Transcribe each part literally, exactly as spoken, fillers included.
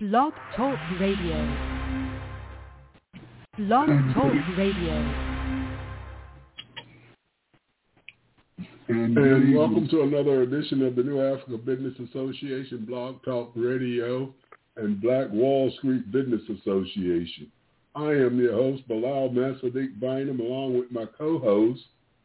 Blog Talk Radio. Blog Talk Radio. And, and welcome to another edition of the New Africa Business Association, Blog Talk Radio, and Black Wall Street Business Association. I am your host, Bilal Masadiq Bynum, along with my co-host,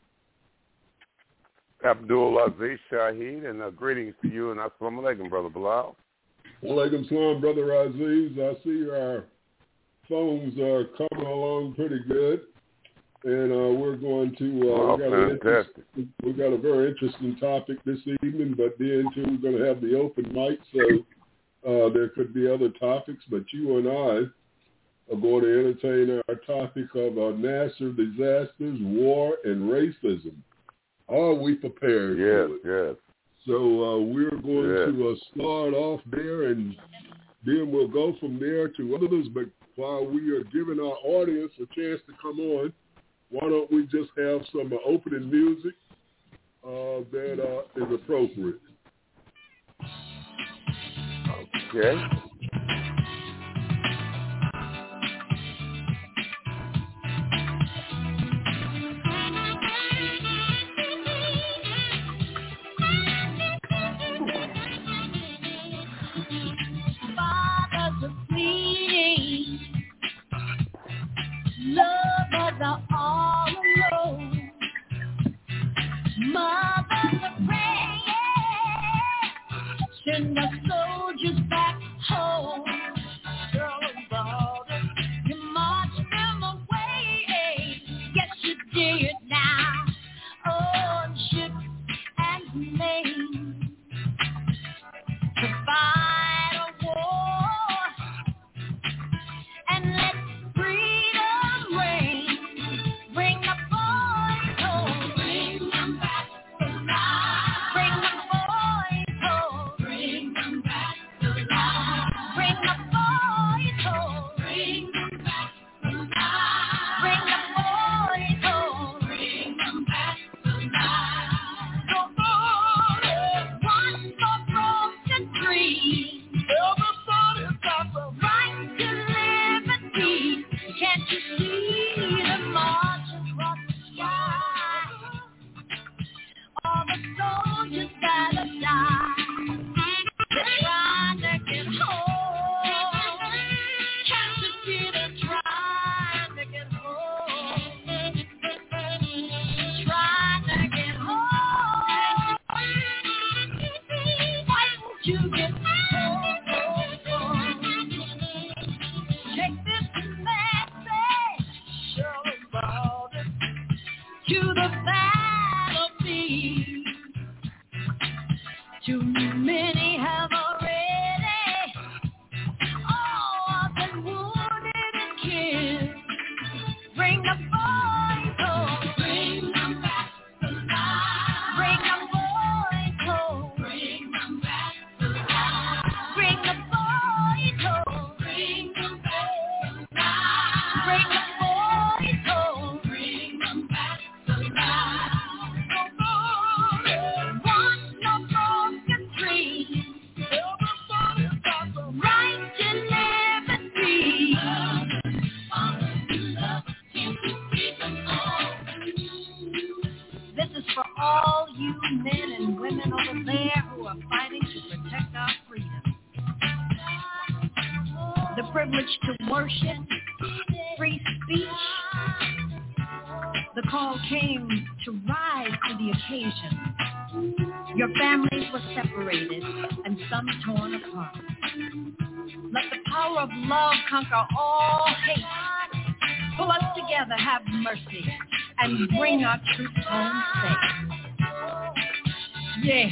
Abdul Aziz Shaheed, and uh, greetings to you, and assalamu alaikum, Brother Bilal. Walaikum salam, Brother Aziz. I see our phones are coming along pretty good, and uh, we're going to, uh, oh, we, got an we got a very interesting topic this evening, but then, too, we're going to have the open mic, so uh, there could be other topics, but you and I are going to entertain our topic of uh, natural disasters, war, and racism. Are we prepared yes, for it? Yes, So uh, we're going yes. to uh, start off there, and then we'll go from there to others. But while we are giving our audience a chance to come on, why don't we just have some uh, opening music uh, that uh, is appropriate? Okay. Lovers are all alone. Mothers are praying. Send the soldiers back home. Girl and daughter, you marched them away. Yes, you did now. On ship and plane to fight a war and let freedom reign. Bring the boys home. Bring them back to life. Bring the boys home. Bring them back to life. Bring the boys home. Bring them back to life. Bring the boys home. Bring them back to life. No more one for broken dreams. Everybody's got the right to liberty. Can't you see the march across the sky? All the soldiers gotta die. They're trying to get home. Can't you see they're trying to get home? Trying to get home. Why won't you get home? Take this message, Shirley Baldwin, to the battlefield. Too many have already all been wounded and killed. Bring the boys home. Bring them back to life. Bring the boys home. Bring them back to life. Bring the boys home. Bring them back to life. Bring the boys home. Bring them back to life. Want no broken dreams. Everybody's got the right to live and breathe. This is for all you men and women over there who are fighting to protect our freedom. The privilege to worship, free speech. The call came to rise to the occasion. Your families were separated and some torn apart. Let the power of love conquer all hate. Pull us together, have mercy, and bring our troops home safe. Yeah.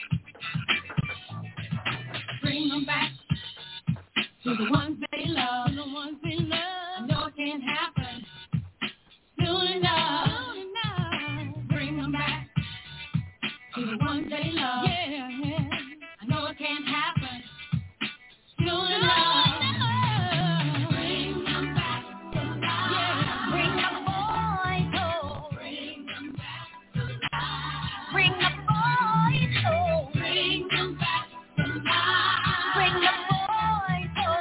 Bring them back to the ones they love, the ones they love. I know it can't happen soon enough. Soon enough. Bring them back to the ones they love. Yeah, yeah. I know it can't happen soon enough. Bring them back to life. Yeah. Bring the boys home. Bring them back to life. Bring the boys home. Bring them back to life. Bring the boys home.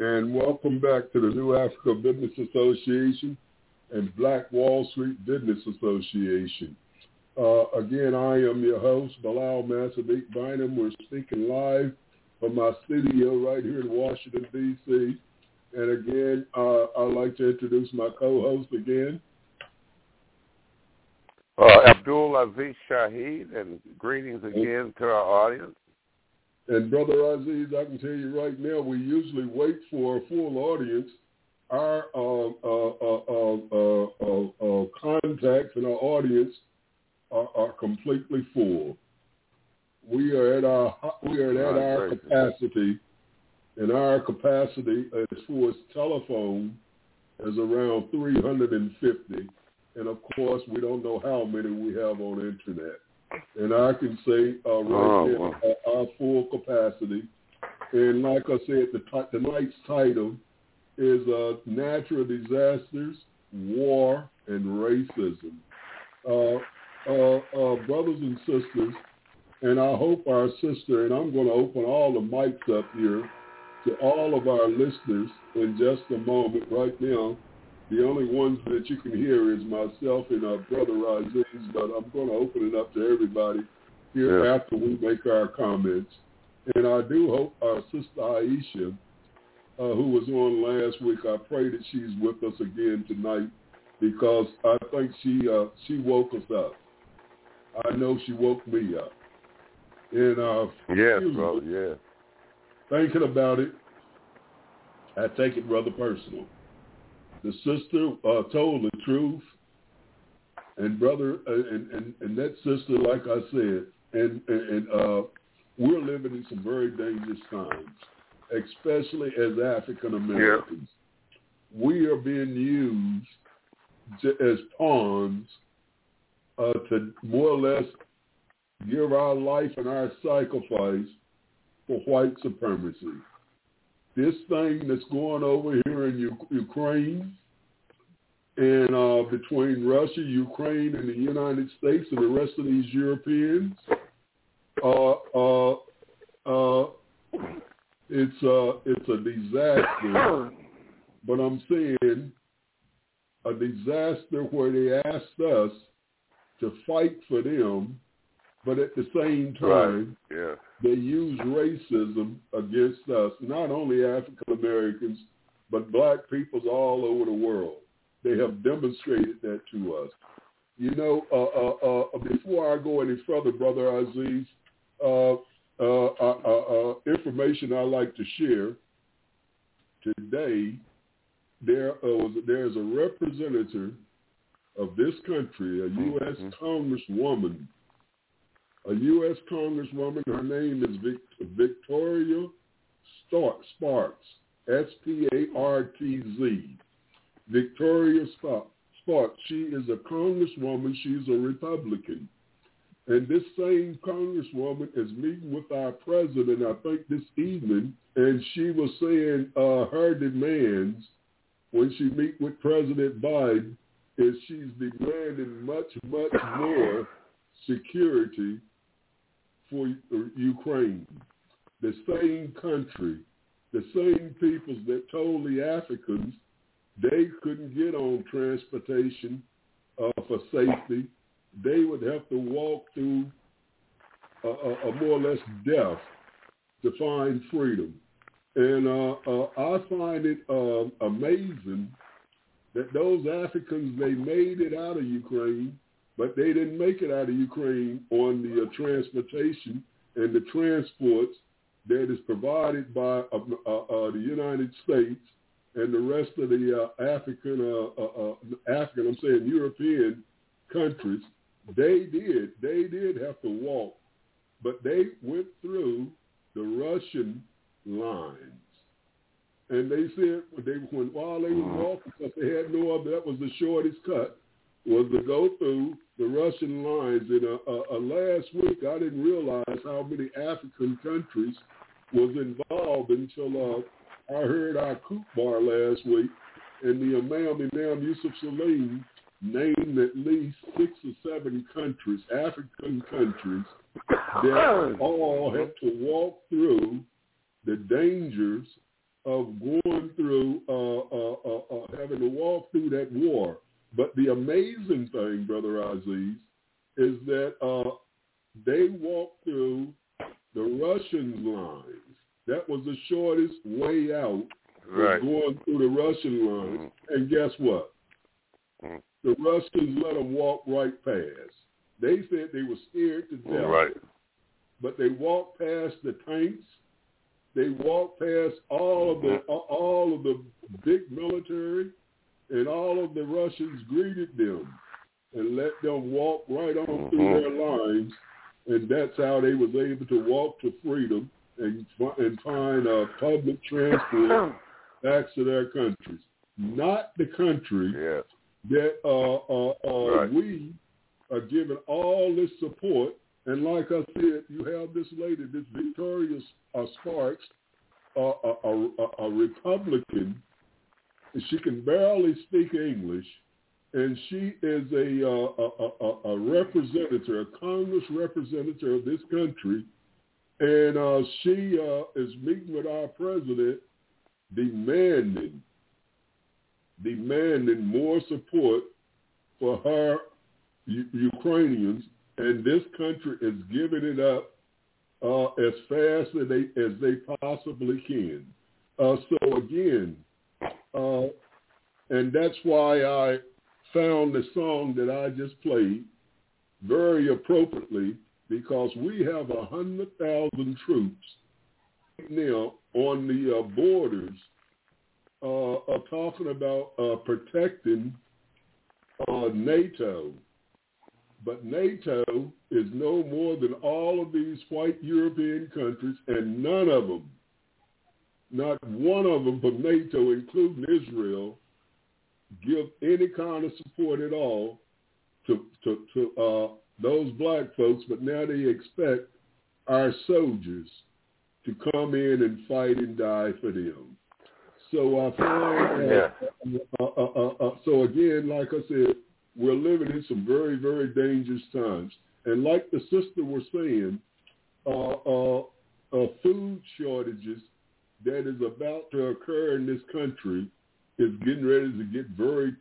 and welcome back to the New Africa Business Association and Black Wall Street Business Association. Uh, again, I am your host, Bilal Massabeek Bynum. We're speaking live from my studio right here in Washington, D C And again, uh, I'd like to introduce my co-host again. Uh, Abdul Aziz Shaheed, and greetings again to our audience. And Brother Aziz, I can tell you right now, we usually wait for a full audience. Our uh, uh, uh, uh, uh, uh, contacts and our audience are, are completely full. We are at our we are at our capacity, and our capacity as far as telephone is around three hundred fifty. And of course, we don't know how many we have on the internet. And I can say uh, right oh, now wow. our, our full capacity. And like I said, the t- tonight's title is uh, Natural Disasters, War, and Racism. Uh, uh, uh, brothers and sisters, and I hope our sister, and I'm going to open all the mics up here to all of our listeners in just a moment. Right now, the only ones that you can hear is myself and our brother Aziz, but I'm going to open it up to everybody here yeah. after we make our comments. And I do hope our sister Aisha, uh, who was on last week, I pray that she's with us again tonight, because I think she uh, she woke us up. I know she woke me up. And uh, yes, brother, yeah. Thinking about it, I take it rather personal. The sister uh, told the truth, and brother, uh, and, and, and that sister, like I said, and and, and uh, we're living in some very dangerous times, especially as African Americans. Yeah. We are being used j- as pawns uh, to more or less give our life and our sacrifice for white supremacy. This thing that's going over here in U- Ukraine and uh, between Russia, Ukraine, and the United States and the rest of these Europeans, uh, uh, uh, it's, uh, it's a disaster. But I'm saying a disaster where they asked us to fight for them, but at the same time, right. yeah. they use racism against us, not only African Americans, but black peoples all over the world. They have demonstrated that to us. You know, uh, uh, uh, before I go any further, Brother Aziz, uh, uh, uh, uh, uh, information I like to share today, there uh, was there's a representative of this country, a U S Mm-hmm. Congresswoman, A U S Congresswoman, her name is Vic- Victoria Spartz, S P A R T Z. Victoria Spartz, she is a Congresswoman, she's a Republican. And this same Congresswoman is meeting with our president, I think this evening, and she was saying uh, her demands when she meet with President Biden is she's demanding much, much more security for Ukraine. The same country, the same peoples that told the Africans they couldn't get on transportation uh, for safety. They would have to walk through a, a, a more or less death to find freedom. And uh, uh, I find it uh, amazing that those Africans, they made it out of Ukraine, but they didn't make it out of Ukraine on the uh, transportation and the transports that is provided by uh, uh, uh, the United States and the rest of the uh, African, uh, uh, uh, African, I'm saying European countries. They did, they did have to walk, but they went through the Russian lines. And they said they, when while they were walking, because they had no other, that was the shortest cut, was to go through the Russian lines. And uh, uh, uh, last week, I didn't realize how many African countries was involved until uh, I heard our Coop Bar last week, and the Imam Imam Yusuf Salim named at least six or seven countries, African countries, that all had to walk through the dangers of going through, uh, uh, uh, uh, having to walk through that war. But the amazing thing, Brother Aziz, is that uh, they walked through the Russian lines. That was the shortest way out, right. going through the Russian lines. Mm-hmm. And guess what? Mm-hmm. The Russians let them walk right past. They said they were scared to death. Right. But they walked past the tanks. They walked past all of the all of the big military, and all of the Russians greeted them and let them walk right on mm-hmm. through their lines, and that's how they was able to walk to freedom and and find a public transport back to their countries. Not the country yeah. that uh, uh, uh, right. we are giving all this support. And like I said, you have this lady, this Victoria uh, Sparks, uh, a, a, a Republican. She can barely speak English, and she is a, uh, a, a, a representative, a Congress representative of this country, and uh, she uh, is meeting with our president, demanding, demanding more support for her U- Ukrainians. And this country is giving it up uh, as fast as they as they possibly can. Uh, so again, uh, and that's why I found the song that I just played very appropriately, because we have a hundred thousand troops now on the uh, borders, uh, uh, talking about uh, protecting uh, NATO. But NATO is no more than all of these white European countries, and none of them, not one of them from NATO, including Israel, give any kind of support at all to to, to uh, those black folks. But now they expect our soldiers to come in and fight and die for them. So I find, uh, yeah. uh, uh, uh, uh, so again, like I said, we're living in some very, very dangerous times. And like the sister was saying, uh, uh, uh, food shortages that is about to occur in this country is getting ready to get very,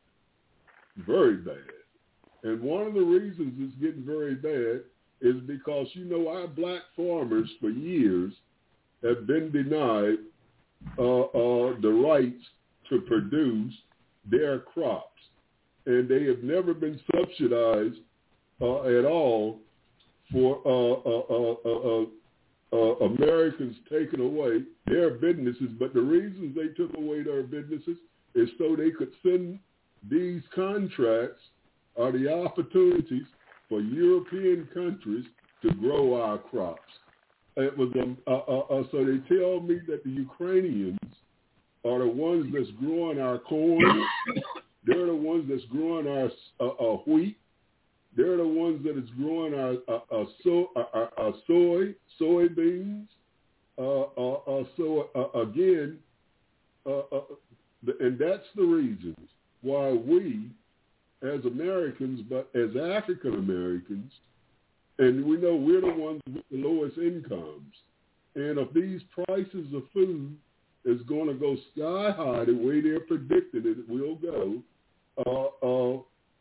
very bad. And one of the reasons it's getting very bad is because, you know, our black farmers for years have been denied uh, uh, the rights to produce their crops. And they have never been subsidized uh, at all for uh, uh, uh, uh, uh, Americans taking away their businesses. But the reasons they took away their businesses is so they could send these contracts or the opportunities for European countries to grow our crops. It was um, uh, uh, uh, so they tell me that the Ukrainians are the ones that's growing our corn. They're the ones that's growing our uh, uh, wheat. They're the ones that is growing our, uh, uh, so, uh, uh, uh, soy, soybeans. Uh, uh, uh, so uh, again, uh, uh, and that's the reasons why we, as Americans, but as African Americans, and we know we're the ones with the lowest incomes. And if these prices of food is going to go sky high the way they're predicting it will go, uh, uh,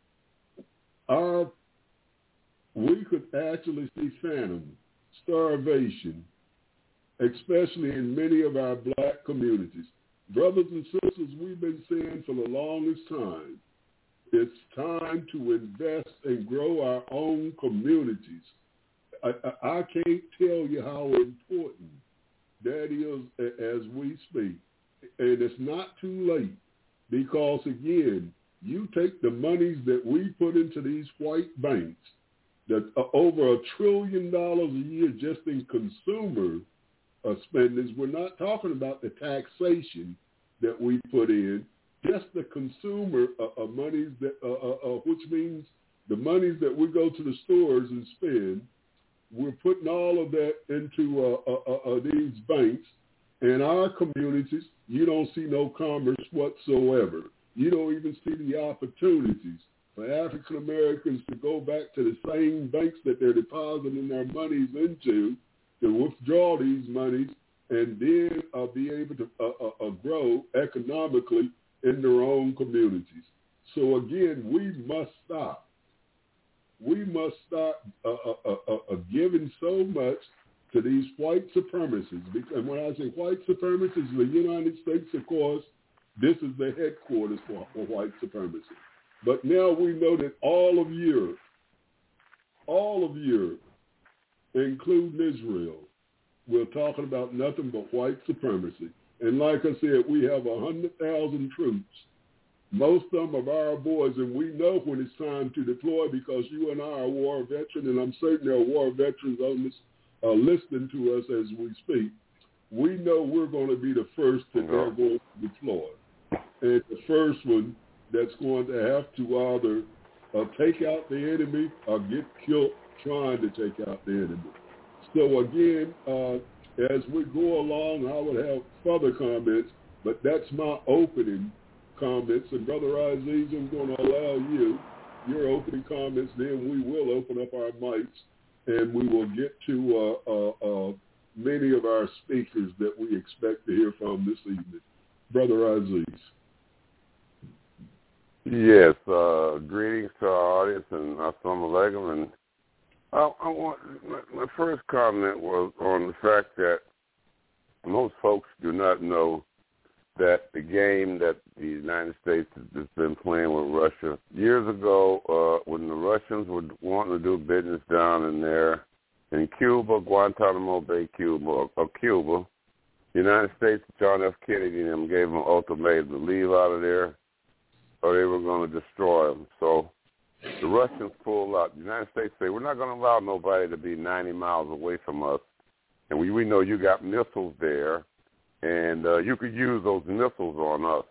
our we could actually see famine, starvation, especially in many of our black communities. Brothers and sisters, we've been saying for the longest time, it's time to invest and grow our own communities. I, I, I can't tell you how important that is as we speak. And it's not too late because, again, you take the monies that we put into these white banks, that uh, over a trillion dollars a year just in consumer uh, spendings. We're not talking about the taxation that we put in, just the consumer uh, uh, monies, that, uh, uh, uh, which means the monies that we go to the stores and spend. We're putting all of that into uh, uh, uh, these banks. In our communities, you don't see no commerce whatsoever. You don't even see the opportunities for African Americans to go back to the same banks that they're depositing their monies into, to withdraw these monies and then uh, be able to uh, uh, uh, grow economically in their own communities. So again, we must stop. We must stop uh, uh, uh, uh, uh, giving so much to these white supremacists. And when I say white supremacists, the United States, of course, this is the headquarters for, for white supremacy. But now we know that all of Europe, all of Europe, including Israel, we're talking about nothing but white supremacy. And like I said, we have one hundred thousand troops. Most of them are our boys, and we know when it's time to deploy because you and I are war veterans, and I'm certain there are war veterans on this uh, listening to us as we speak. We know we're going to be the first that they're going to deploy. And the first one that's going to have to either uh, take out the enemy or get killed trying to take out the enemy. So again, uh, as we go along, I would have further comments, but that's my opening comments. And Brother Aziz, I'm going to allow you your opening comments, then we will open up our mics and we will get to uh, uh, uh, many of our speakers that we expect to hear from this evening. Brother Aziz. Yes, uh, greetings to our audience and assalamu alaikum. And I, I want my, my first comment was on the fact that most folks do not know that the game that the United States has been playing with Russia years ago, uh, when the Russians were wanting to do business down in there in Cuba, Guantanamo Bay, Cuba, or, or Cuba, the United States, John F. Kennedy and them gave them an ultimatum to leave out of there, or they were going to destroy them. So the Russians pulled out. The United States said, we're not going to allow nobody to be ninety miles away from us. And we, we know you got missiles there, and uh, you could use those missiles on us.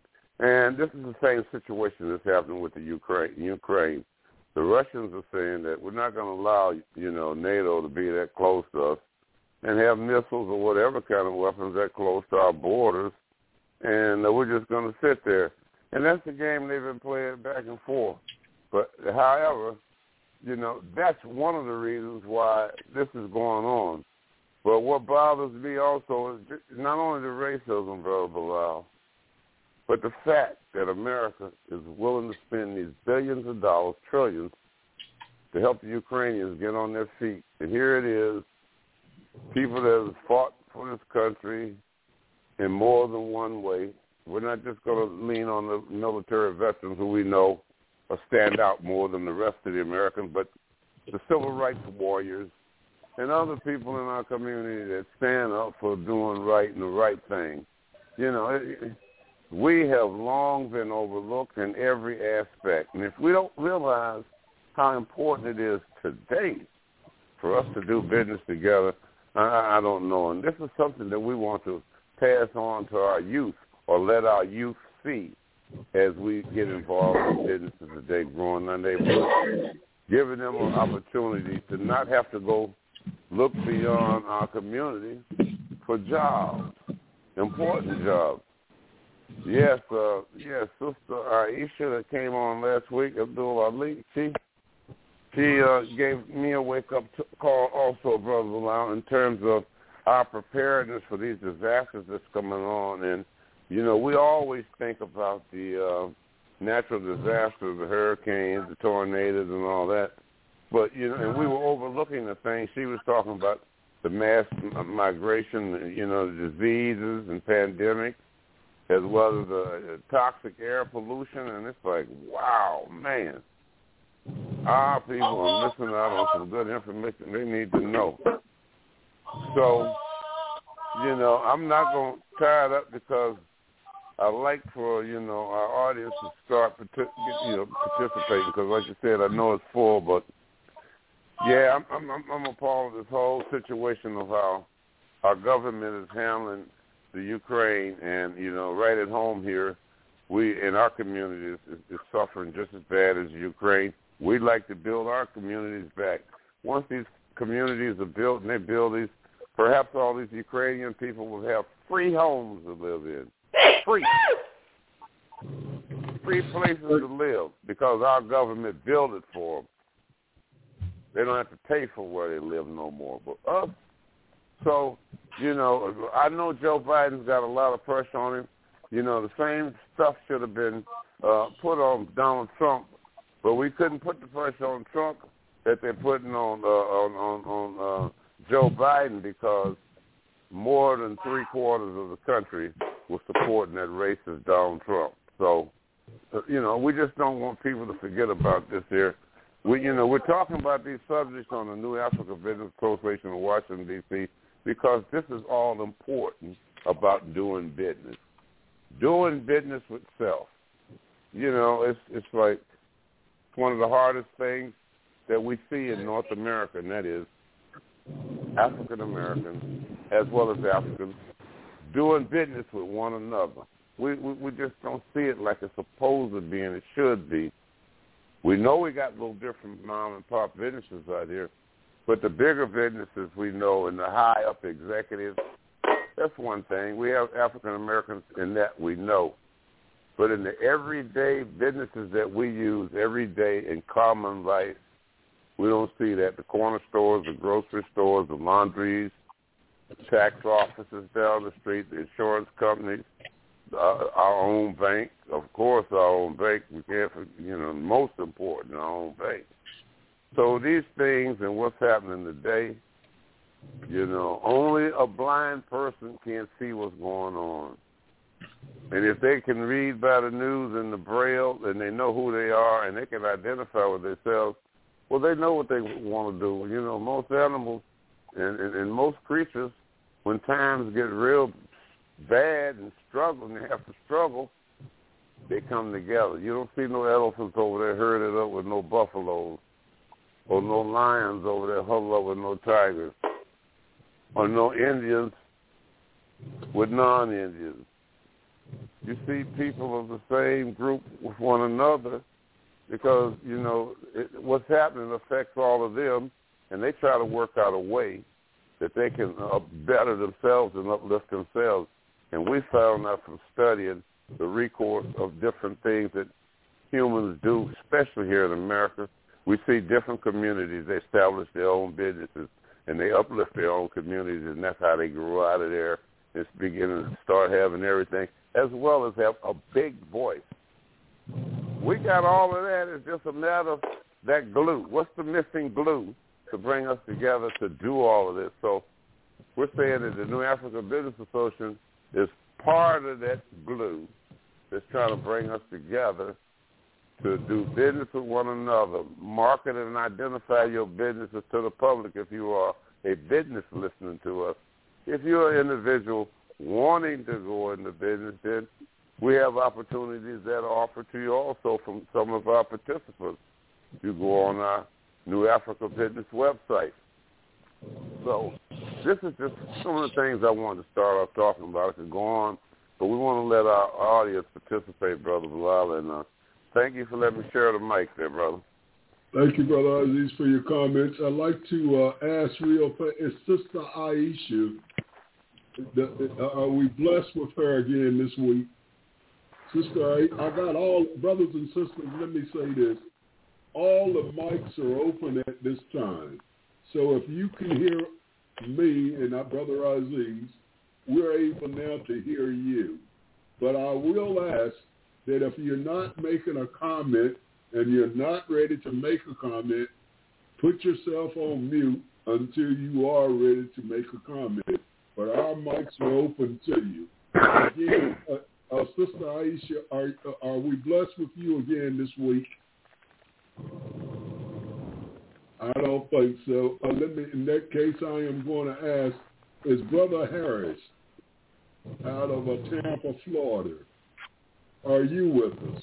And this is the same situation that's happening with the Ukraine. Ukraine. The Russians are saying that we're not going to allow, you know, NATO to be that close to us and have missiles or whatever kind of weapons that close to our borders, and uh, we're just going to sit there. And that's the game they've been playing back and forth. But, however, you know, that's one of the reasons why this is going on. But what bothers me also is not only the racism, Brother Bilal, but the fact that America is willing to spend these billions of dollars, trillions, to help the Ukrainians get on their feet. And here it is, people that have fought for this country in more than one way. We're not just going to lean on the military veterans who we know or stand out more than the rest of the Americans, but the civil rights warriors and other people in our community that stand up for doing right and the right thing. You know, it, we have long been overlooked in every aspect. And if we don't realize how important it is today for us to do business together, I, I don't know. And this is something that we want to pass on to our youth or let our youth see as we get involved in businesses today, growing our neighborhoods, giving them an opportunity to not have to go look beyond our community for jobs, important jobs. Yes, uh, yes, Sister Aisha that came on last week, Abdul Ali, she, she uh, gave me a wake-up t- call also, Brother Bilal, in terms of our preparedness for these disasters that's coming on. And, you know, we always think about the uh, natural disasters, the hurricanes, the tornadoes and all that. But, you know, and we were overlooking the things she was talking about, the mass migration, you know, the diseases and pandemics, as well as the toxic air pollution. And it's like, wow, man, our people are missing out on some good information they need to know. So, you know, I'm not going to tie it up because I like for, you know, our audience to start, you know, participating because, like you said, I know it's full, but yeah, I'm, I'm, I'm appalled at this whole situation of how our government is handling the Ukraine, and you know, right at home here, we in our community is, is, is suffering just as bad as Ukraine. We'd like to build our communities back. Once these communities are built and they build these, perhaps all these Ukrainian people will have free homes to live in, free, free places to live because our government built it for them. They don't have to pay for where they live no more, but us. So you know, I know Joe Biden's got a lot of pressure on him. You know, the same stuff should have been uh, put on Donald Trump, but we couldn't put the pressure on Trump that they're putting on uh, on on, on uh, Joe Biden, because more than three quarters of the country was supporting that racist Donald Trump. So, uh, you know, we just don't want people to forget about this here. We, you know, we're talking about these subjects on the New Africa Business Association in Washington, D C, because this is all important about doing business. Doing business with self. You know, it's it's like one of the hardest things that we see in North America, and that is African Americans as well as Africans doing business with one another. We, we we just don't see it like it's supposed to be and it should be. We know we got little different mom and pop businesses out here, but the bigger businesses we know and the high up executives, that's one thing. We have African Americans in that we know. But in the everyday businesses that we use every day in common life, we don't see that. The corner stores, the grocery stores, the laundries, the tax offices down the street, the insurance companies, uh, our own bank. Of course, our own bank. We can't, you know, most important, our own bank. So these things and what's happening today, you know, only a blind person can see what's going on. And if they can read by the news and the Braille and they know who they are and they can identify with themselves, well, they know what they want to do. You know, most animals and, and, and most creatures, when times get real bad and struggle and they have to struggle, they come together. You don't see no elephants over there herded up with no buffaloes, or no lions over there huddled up with no tigers, or no Indians with non-Indians. You see people of the same group with one another because, you know, it, what's happening affects all of them, and they try to work out a way that they can uh, better themselves and uplift themselves. And we found out from studying the recourse of different things that humans do, especially here in America. We see different communities, they establish their own businesses, and they uplift their own communities, and that's how they grow out of there. It's beginning to start having everything, as well as have a big voice. We got all of that. It's just a matter of that glue. What's the missing glue to bring us together to do all of this? So we're saying that the New Africa Business Association is part of that glue that's trying to bring us together to do business with one another, market and identify your businesses to the public if you are a business listening to us. If you're an individual wanting to go into business, then we have opportunities that are offered to you also from some of our participants. You go on our New Africa Business website. So this is just some of the things I wanted to start off talking about. I could go on, but we want to let our audience participate, Brother Bilal, and uh, thank you for letting me share the mic there, brother. Thank you, Brother Aziz, for your comments. I'd like to uh, ask real quick, is Sister Aisha, the, uh, are we blessed with her again this week? Sister, I, I got all, brothers and sisters, let me say this. All the mics are open at this time. So if you can hear me and our Brother Aziz, we're able now to hear you. But I will ask that if you're not making a comment and you're not ready to make a comment, put yourself on mute until you are ready to make a comment. But our mics are open to you. Again, uh, uh, Sister Aisha, are, are we blessed with you again this week? I don't think so. Uh, let me, in that case, I am going to ask, is Brother Harris out of uh, Tampa, Florida, are you with us?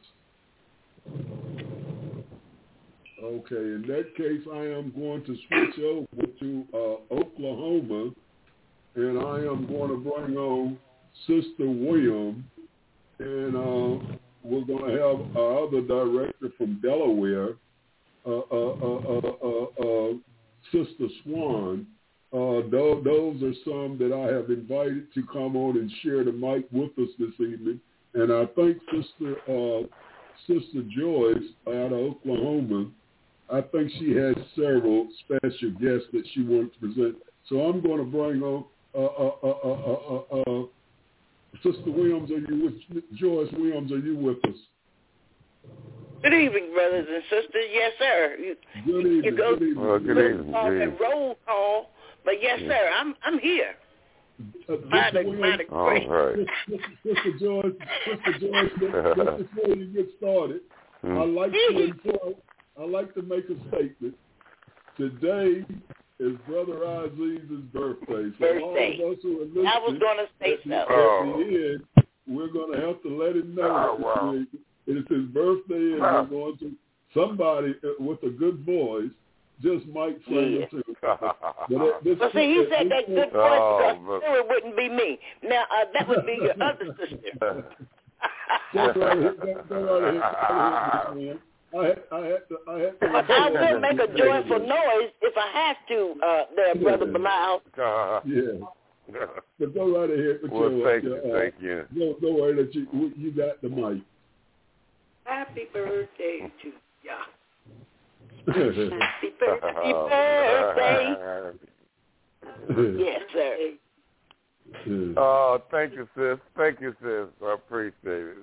Okay, in that case, I am going to switch over to uh, Oklahoma, and I am going to bring on Sister William, and uh, we're going to have our other director from Delaware, uh, uh, uh, uh, uh, uh, Sister Swan. Uh, those, those are some that I have invited to come on and share the mic with us this evening. And I think Sister uh, Sister Joyce out of Oklahoma, I think she has several special guests that she wants to present. So I'm going to bring on uh, uh, uh, uh, uh, uh, Sister Williams, are you with Joyce Williams? Are you with us? Good evening, brothers and sisters. Yes, sir. You, good evening. You go good evening. Well, good evening. off Good a evening. roll call, but yes, Yeah. sir, I'm I'm here. Uh, By the, Williams, by the All grace. right. Sister Joyce, Sister Joyce, just before you get started, Hmm. I like to inform, I like to make a statement. Today is Brother Aziz's birthday, so Birthday. all of us who are listening, I was going to say at, the, so. at Oh. the end, we're going to have to let him know Oh, wow. that it's his birthday, and Wow. we're going to somebody with a good voice just might sing Yeah. a tune. But at this Well, see, he point- said at that this good voice Oh, because but- I knew it wouldn't be me. Now, uh, that would be your other sister. Go right ahead, go, go right ahead, go ahead, Miss Wynn. I had, I had to, I had to. But I will make a joyful noise if I have to, uh, there, Brother Bilal. Yeah. But go right ahead with Well, your, thank your, you, uh, thank you. Don't, don't worry that you, you got the mic. Happy birthday to ya. Happy Happy birthday. Yes, sir. Oh, thank you, sis. Thank you, sis. I appreciate it.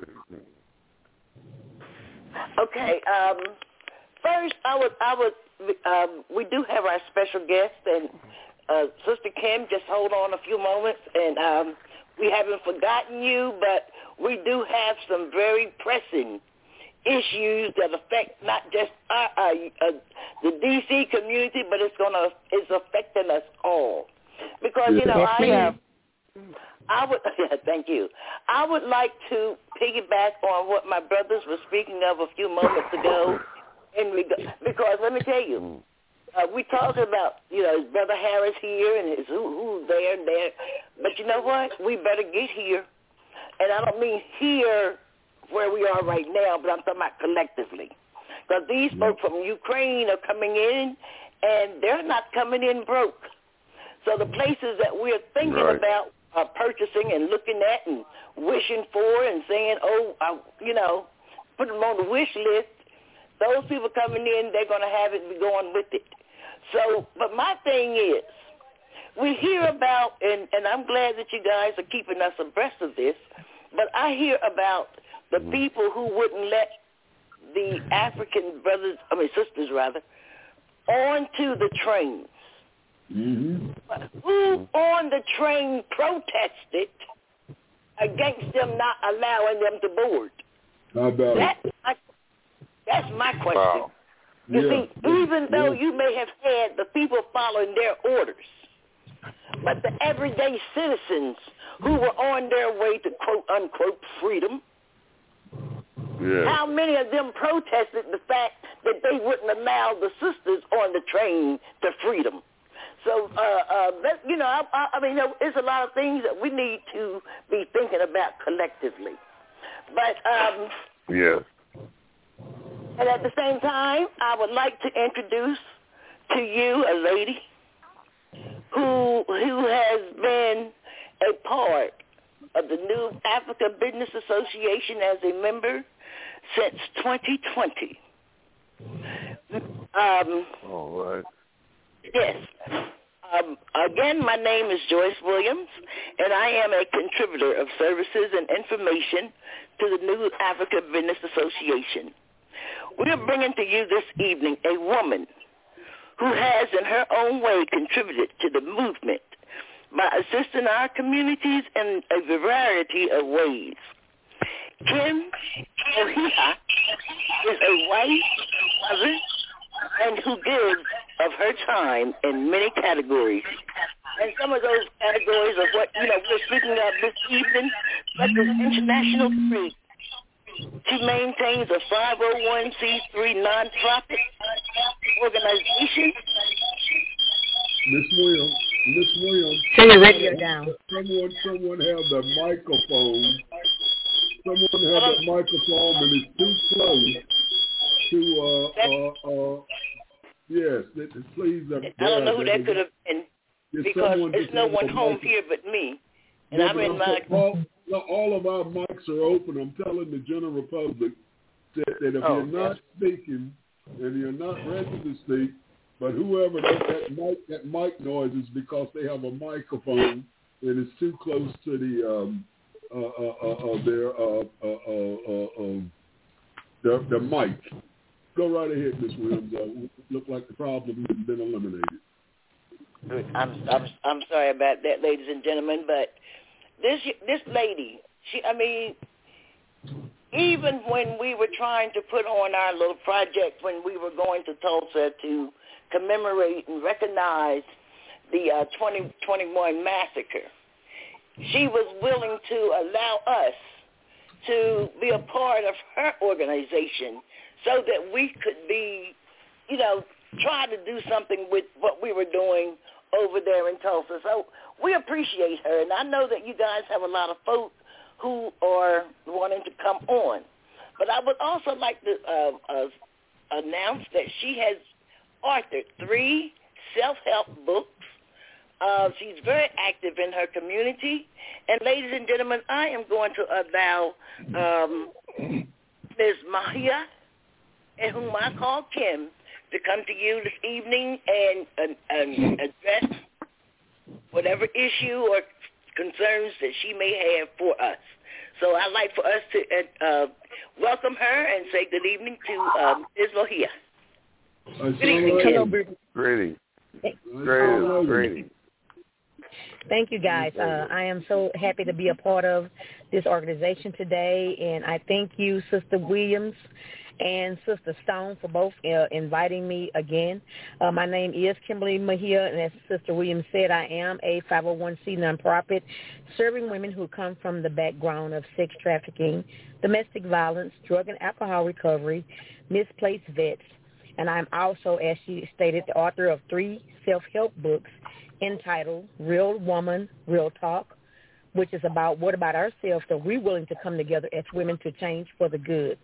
Okay. Um, first, I would, I would, um, we do have our special guest, and uh, Sister Kim. Just hold on a few moments, and um, we haven't forgotten you, but we do have some very pressing issues that affect not just our, uh, uh, the D C community, but it's gonna, it's affecting us all. Because you know, I have. I would, thank you. I would like to piggyback on what my brothers were speaking of a few moments ago, in reg- because let me tell you, uh, we talked about, you know, his brother Harris here and his who, who's there and there, but you know what? We better get here, and I don't mean here where we are right now, but I'm talking about collectively, because these folks from Ukraine are coming in, and they're not coming in broke. So the places that we're thinking Right. about uh, purchasing and looking at and wishing for and saying, oh, I, you know, put them on the wish list, those people coming in, they're going to have it be going with it. So, but my thing is, we hear about, and, and I'm glad that you guys are keeping us abreast of this, but I hear about the people who wouldn't let the African brothers, I mean sisters rather, onto the trains. Mm-hmm. Who on the train protested against them not allowing them to board? How about That's it? my, that's my question. Wow. You Yeah. see, even though you may have had the people following their orders, but the everyday citizens who were on their way to quote-unquote freedom, Yeah. how many of them protested the fact that they wouldn't allow the sisters on the train to freedom? So, uh, uh, that, you know, I, I, I mean, there's a lot of things that we need to be thinking about collectively. But, um, Yes. and at the same time, I would like to introduce to you a lady who who has been a part of the New Africa Business Association as a member since twenty twenty. Um, All right. Yes. Um, again, my name is Joyce Williams, and I am a contributor of services and information to the New Africa Business Association. We are bringing to you this evening a woman who has in her own way contributed to the movement by assisting our communities in a variety of ways. Kim Ohia is a wife, mother, and who gives of her time in many categories. And some of those categories of what, you know, we're speaking of this evening, such as international trade. She maintains a five oh one c three nonprofit organization. Miss Williams, Miss Williams. Turn your radio down. Someone, someone have the microphone. Someone have the microphone, and it's too close to, uh, uh, uh, yes, it, it, please. Uh, I don't know who that could have been, because there's no one home microphone. here but me. And No, I'm but in I'm my... saying all, no, all of our mics are open. I'm telling the general public that, that if Oh, you're not speaking and you're not ready to speak, but whoever that, that mic that mic noise is because they have a microphone and it's too close to the um, uh, uh, uh, uh, their uh, uh, uh, uh, um, their, their mic. Go right ahead, Miz Williams. Uh, look like the problem has been eliminated. I'm I'm I'm sorry about that, ladies and gentlemen, but this this lady, she I mean, even when we were trying to put on our little project when we were going to Tulsa to commemorate and recognize the uh, twenty twenty-one massacre, she was willing to allow us to be a part of her organization so that we could be, you know, try to do something with what we were doing over there in Tulsa. So we appreciate her, and I know that you guys have a lot of folk who are wanting to come on. But I would also like to uh, uh, announce that she has authored three self-help books. Uh, she's very active in her community. And ladies and gentlemen, I am going to allow um, Miz Mahia, and whom I call Kim, to come to you this evening and, and, and address whatever issue or concerns that she may have for us. So I'd like for us to uh, welcome her and say good evening to um, Miz Mahia. Good evening, Hello, Kim. Greetings. Greetings. Greetings. Thank you, guys. Uh, I am so happy to be a part of this organization today, and I thank you, Sister Williams and Sister Stone, for both uh, inviting me again. Uh, my name is Kimberly Mahia, and as Sister Williams said, I am a five oh one c nonprofit serving women who come from the background of sex trafficking, domestic violence, drug and alcohol recovery, misplaced vets, and I'm also, as she stated, the author of three self-help books entitled Real Woman, Real Talk, which is about what about ourselves that we're willing to come together as women to change for the good.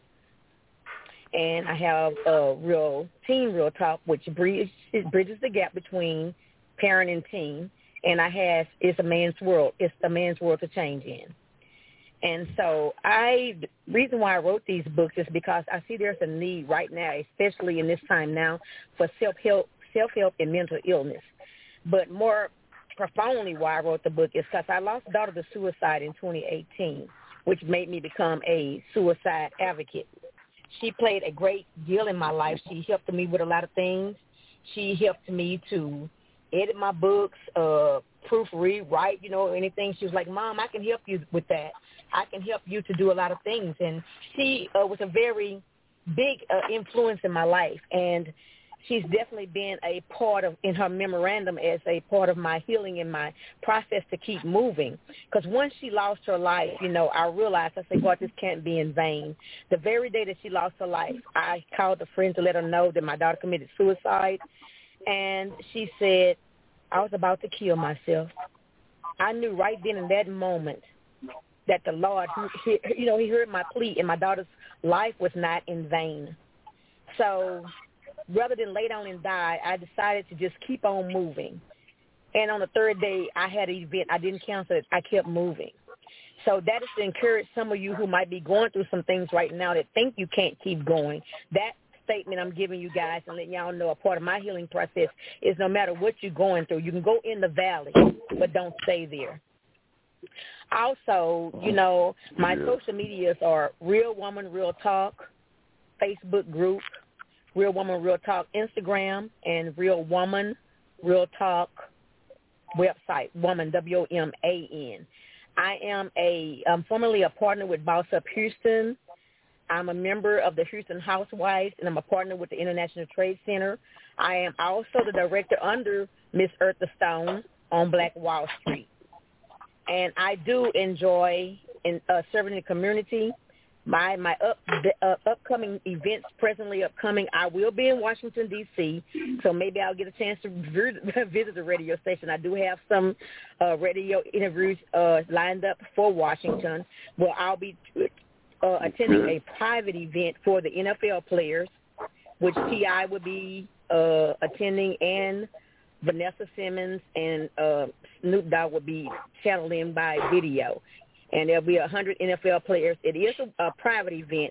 And I have a Real Teen, Real Talk, which bridges, bridges the gap between parent and teen. And I have It's a Man's World. It's the man's world to change in. And so I, the reason why I wrote these books is because I see there's a need right now, especially in this time now, for self-help, self-help and mental illness. But more profoundly why I wrote the book is because I lost a daughter to suicide in twenty eighteen, which made me become a suicide advocate. She played a great deal in my life. She helped me with a lot of things. She helped me to edit my books, uh, proofread, write, you know, anything. She was like, Mom, I can help you with that. I can help you to do a lot of things. And she uh, was a very big uh, influence in my life. And she's definitely been a part of, in her memorandum, as a part of my healing and my process to keep moving. Because once she lost her life, you know, I realized, I said, God, this can't be in vain. The very day that she lost her life, I called a friend to let her know that my daughter committed suicide. And she said, I was about to kill myself. I knew right then in that moment that the Lord, he, you know, he heard my plea, and my daughter's life was not in vain. So rather than lay down and die, I decided to just keep on moving. And on the third day, I had an event. I didn't cancel it. I kept moving. So that is to encourage some of you who might be going through some things right now that think you can't keep going. That statement I'm giving you guys and letting y'all know a part of my healing process is no matter what you're going through, you can go in the valley, but don't stay there. Also, you know, my yeah. social medias are Real Woman, Real Talk, Facebook group, Real Woman, Real Talk Instagram, and Real Woman, Real Talk website, Woman, W O M A N. I am a, I'm formerly a partner with Boss Up Houston. I'm a member of the Houston Housewives, and I'm a partner with the International Trade Center. I am also the director under Miss Eartha Stone on Black Wall Street. And I do enjoy in, uh, serving the community. My my up, uh, upcoming events, presently upcoming, I will be in Washington, D C, so maybe I'll get a chance to visit the radio station. I do have some uh, radio interviews uh, lined up for Washington. Well, I'll be uh, attending a private event for the N F L players, which T I will be uh, attending, and Vanessa Simmons and uh, Snoop Dogg will be channeled in by video. And there'll be one hundred N F L players. It is a, a private event,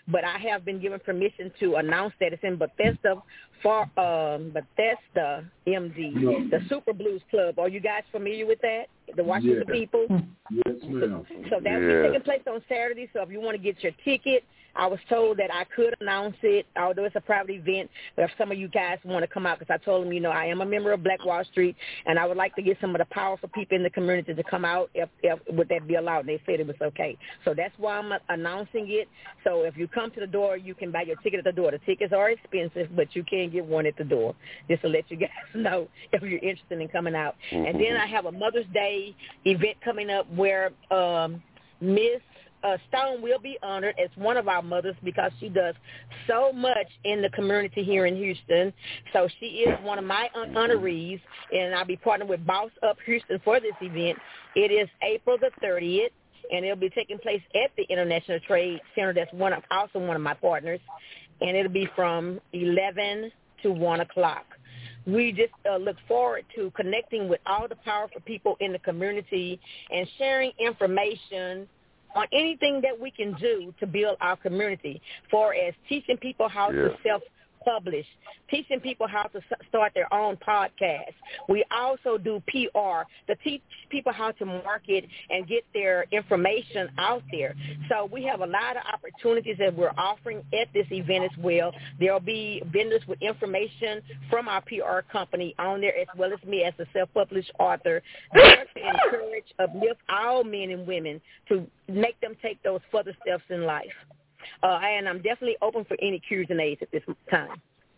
but I have been given permission to announce that it's in Bethesda, for um, Bethesda, M D, no. the Super Blues Club. Are you guys familiar with that? The Washington yeah. people? Yes, ma'am. So that will yeah. be taking place on Saturday. So if you want to get your ticket, I was told that I could announce it, although it's a private event, but if some of you guys want to come out, because I told them, you know, I am a member of Black Wall Street, and I would like to get some of the powerful people in the community to come out, if, if would that be allowed? And they said it was okay. So that's why I'm announcing it. So if you come to the door, you can buy your ticket at the door. The tickets are expensive, but you can get one at the door, just to let you guys know if you're interested in coming out. Mm-hmm. And then I have a Mother's Day event coming up where um, Miss Uh, Stone will be honored as one of our mothers because she does so much in the community here in Houston. So she is one of my honorees, and I'll be partnering with Boss Up Houston for this event. It is April the thirtieth, and it'll be taking place at the International Trade Center. That's one of, also one of my partners, and it'll be from eleven to one o'clock. We just uh, look forward to connecting with all the powerful people in the community and sharing information on anything that we can do to build our community, for as teaching people how yeah. to self-publish, teaching people how to start their own podcast. We also do P R to teach people how to market and get their information out there. So we have a lot of opportunities that we're offering at this event as well. There will be vendors with information from our P R company on there, as well as me as a self-published author, there to encourage, uplift all men and women to make them take those further steps in life. Uh, and I'm definitely open for any Q's and A's at this time.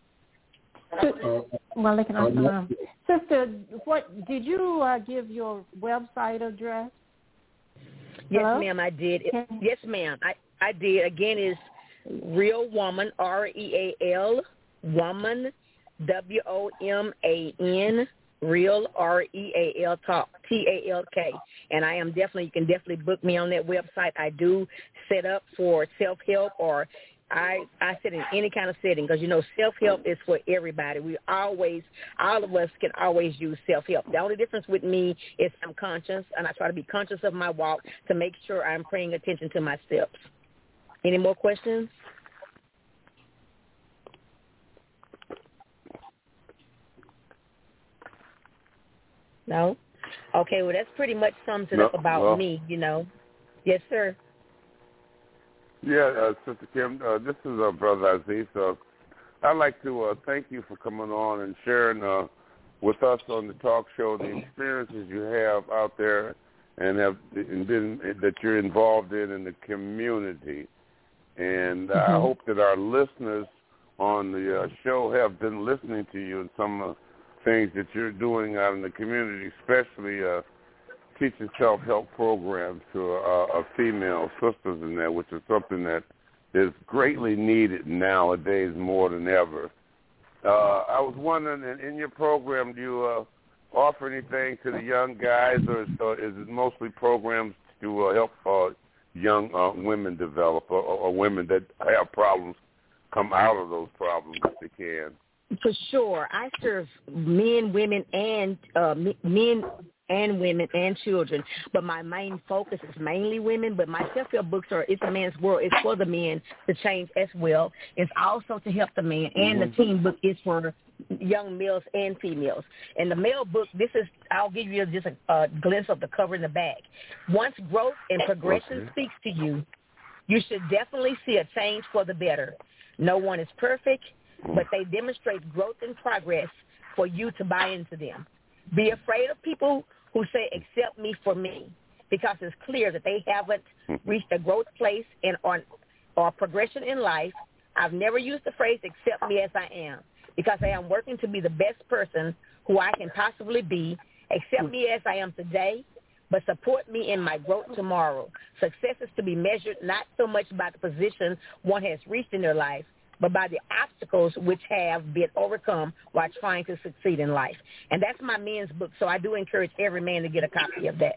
Well, they can also, um, Sister, what did you uh, give your website address? Yes, Hello? ma'am, I did. Yes, ma'am, I, I did. Again, is Real Woman, R E A L, Woman, W O M A N, Real, R E A L, Talk, T A L K. And I am definitely, you can definitely book me on that website. I do set up for self-help, or I, I sit in any kind of setting, because, you know, self-help is for everybody. We always, all of us can always use self-help. The only difference with me is I'm conscious, and I try to be conscious of my walk to make sure I'm paying attention to my steps. Any more questions? No? Okay, well, that's pretty much sums it no, up about well, me, you know. Yes, sir. Yeah, uh, Sister Kim, uh, this is uh, Brother Aziz. Uh, I'd like to uh, thank you for coming on and sharing uh, with us on the talk show the experiences you have out there and have been that you're involved in in the community. And mm-hmm. I hope that our listeners on the uh, show have been listening to you and some of the things that you're doing out in the community, especially uh, teaching self-help programs to uh, uh, female sisters in there, which is something that is greatly needed nowadays more than ever. Uh, I was wondering, in, in your program, do you uh, offer anything to the young guys, or is, uh, is it mostly programs to uh, help uh, young uh, women develop, or, or women that have problems come out of those problems if they can? For sure. I serve men, women, and uh, men and women and children, but my main focus is mainly women, but my self-help books are It's a Man's World. It's for the men to change as well. It's also to help the man, and mm-hmm. the teen book is for young males and females. And the male book, this is, I'll give you just a, a glimpse of the cover and the back. Once growth and progression okay. speaks to you, you should definitely see a change for the better. No one is perfect, but they demonstrate growth and progress for you to buy into them. Be afraid of people who say, accept me for me, because it's clear that they haven't reached a growth place and or, or progression in life. I've never used the phrase, accept me as I am, because I am working to be the best person who I can possibly be. Accept me as I am today, but support me in my growth tomorrow. Success is to be measured not so much by the position one has reached in their life, but by the obstacles which have been overcome while trying to succeed in life. And that's my men's book, so I do encourage every man to get a copy of that.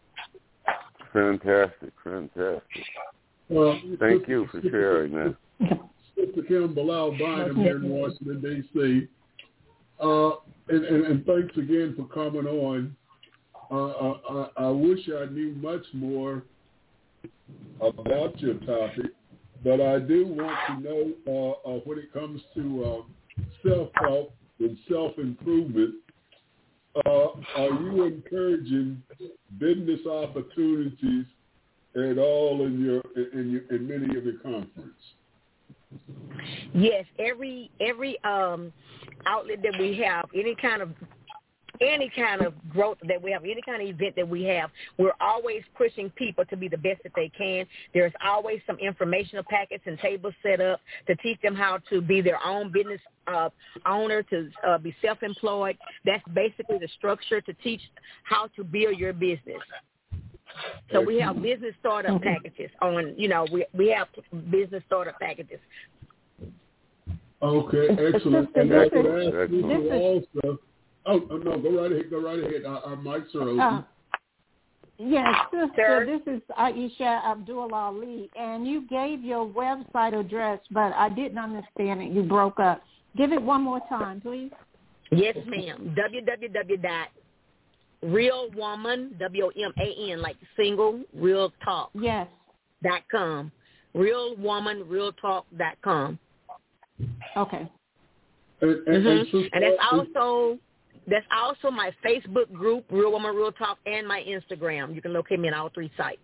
Fantastic, fantastic. Well, Thank you for sharing that. Sister Kim, Bilal Bynum here in Washington, D C Uh, and, and, and thanks again for coming on. Uh, I, I wish I knew much more about your topic. but I do want to know uh, uh, when it comes to uh, self-help and self-improvement, uh, are you encouraging business opportunities at all in your in, your, in many of your conference? Yes, every every um, outlet that we have, any kind of any kind of growth that we have, any kind of event that we have, we're always pushing people to be the best that they can. There's always some informational packets and tables set up to teach them how to be their own business uh, owner, to uh, be self-employed. That's basically the structure to teach how to build your business. So we have business startup packages on, you know, we we have business startup packages. Okay, excellent. And I could ask you also. Oh, no, go right ahead. Go right ahead. Our, our mics are open. Uh, yes, sister, this is Aisha Abdul Ali, and you gave your website address, but I didn't understand it. You broke up. Give it one more time, please. Yes, ma'am. w w w dot real woman, W O M A N, like single, real talk. Yes. Dot com. real woman real talk dot com. Okay. And, and, mm-hmm. and, and that's also that's also my Facebook group, Real Woman Real Talk, and my Instagram. You can locate me on all three sites.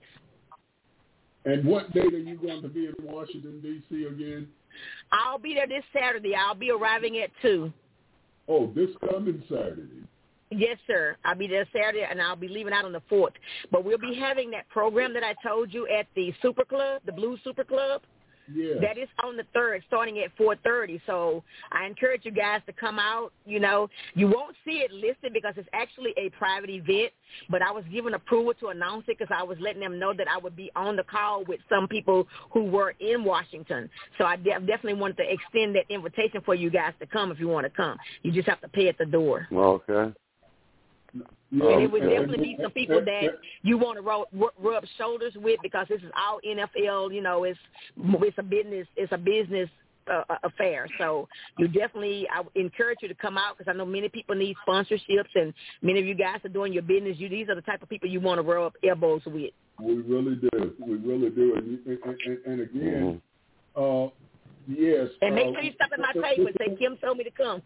And what date are you going to be in Washington, D C again? I'll be there this Saturday. I'll be arriving at two. Oh, this coming Saturday. Yes, sir. I'll be there Saturday, and I'll be leaving out on the fourth. But we'll be having that program that I told you at the Super Club, the Blue Super Club. Yes. That is on the third, starting at four thirty. So I encourage you guys to come out. You know, you won't see it listed because it's actually a private event, but I was given approval to announce it because I was letting them know that I would be on the call with some people who were in Washington. So I de- definitely wanted to extend that invitation for you guys to come if you want to come. You just have to pay at the door. Okay. Yeah, and it would okay. definitely be some people that you want to rub, rub shoulders with because this is all N F L. You know, it's it's a business it's a business uh, affair. So you definitely I encourage you to come out because I know many people need sponsorships and many of you guys are doing your business. You these are the type of people you want to rub elbows with. We really do. We really do. And and, and, and again, mm-hmm. uh, yes. And make uh, sure you stop at my table and say Kim told me to come.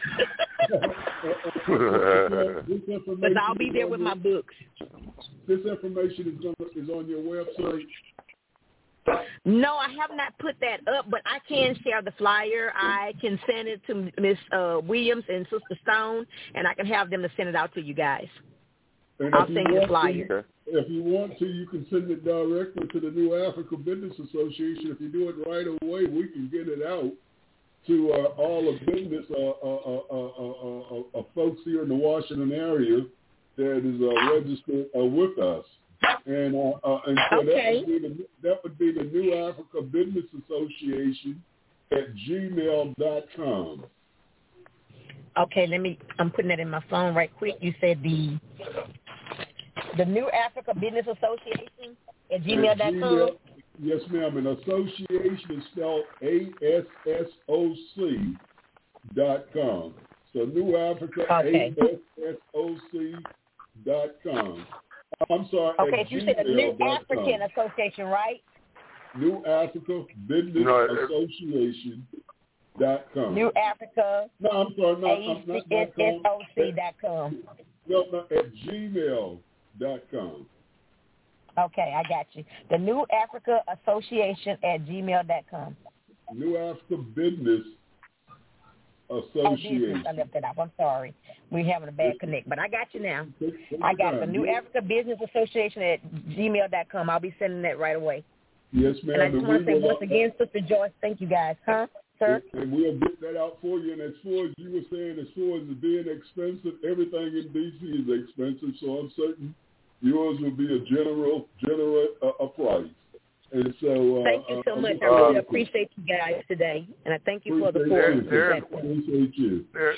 Because I'll be there with my books. This information is on, is on your website? No, I have not put that up, but I can share the flyer. I can send it to Miss uh, Williams and Sister Stone, and I can have them to send it out to you guys. And I'll send you the flyer. To, if you want to, you can send it directly to the New Africa Business Association. If you do it right away, we can get it out to uh, all of business uh, uh, uh, uh, uh, uh, folks here in the Washington area that is uh, registered uh, with us. And, uh, uh, and so okay. that, would be the, that would be the New Africa Business Association at gmail dot com. Okay, let me, I'm putting that in my phone right quick. You said the the New Africa Business Association at gmail dot com? Yes, ma'am. And association is spelled A S S O C dot com. So New Africa, okay. A S S O C dot com. I'm sorry. Okay, so you said the New African Association, right? New Africa Business no, Association dot com. New Africa. No, I'm sorry. No, I'm not S S O C dot com. No, no, at gmail dot com. Okay, I got you. The New Africa Association at gmail dot com. New Africa Business Association. Oh, business. I left that out. I'm sorry. We're having a bad connect, but I got you now. I got the New Africa Business Association at gmail dot com. I'll be sending that right away. Yes, ma'am. And I just want to say once again, Sister Joyce, thank you guys. Huh, sir? And we'll get that out for you. And as far as you were saying, as far as it being expensive, everything in D C is expensive, so I'm certain yours will be a general, general uh, a price. And so, uh, thank you so uh, much. I really uh, appreciate you guys today, and I thank you for the forum. There, appreciate you. There,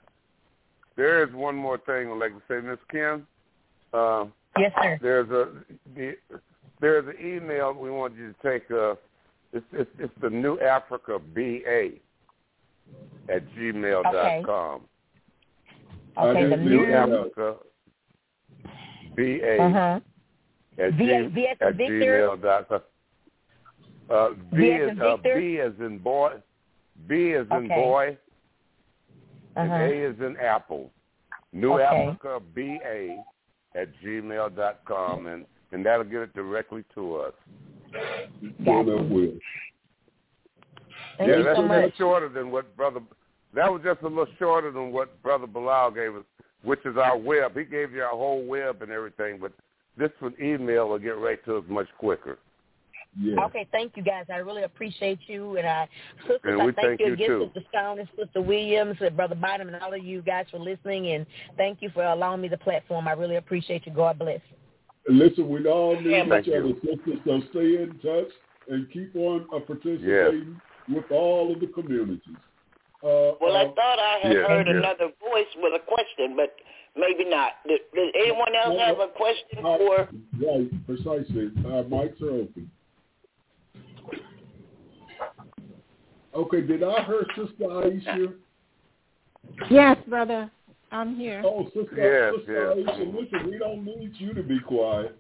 there is one more thing I'd like to say, Miss Kim. Uh, yes, sir. There's a the, there's an email we want you to take. Uh, it's, it's it's the New Africa B A at gmail dot com. Okay, okay the New New Africa B A uh-huh. at, v- G- v- at gmail dot com. Uh, B, B is as in uh, Victor? B as in boy. B as in Okay. boy. Uh-huh. And A is in apple. New Okay. Africa B A at gmail dot com, and, and that'll get it directly to us. Well, that will. Thank yeah, you that's so a much. little shorter than what Brother, that was just a little shorter than what Brother Bilal gave us, which is our web. He gave you our whole web and everything, but this one email will get right to us much quicker. Yeah. Okay, thank you guys. I really appreciate you, and I, sisters, And I we thank, thank you you, again, too. Sister Stone and Sister Williams, and Brother Bynum, and all of you guys for listening. And thank you for allowing me the platform. I really appreciate you. God bless. Listen, we all need Yeah, thank each other, you. sisters, so stay in touch and keep on uh, participating with all of the communities. Uh, Well, I uh, thought I had Yeah, heard yeah. another voice with a question, but maybe not. Did, did anyone else have a question uh, for? Right, precisely. Our mics are open. Okay, did I hear Sister Aisha? Yes, brother. I'm here. Oh, Sister, Yes, Sister yes. Aisha, listen, we don't need you to be quiet.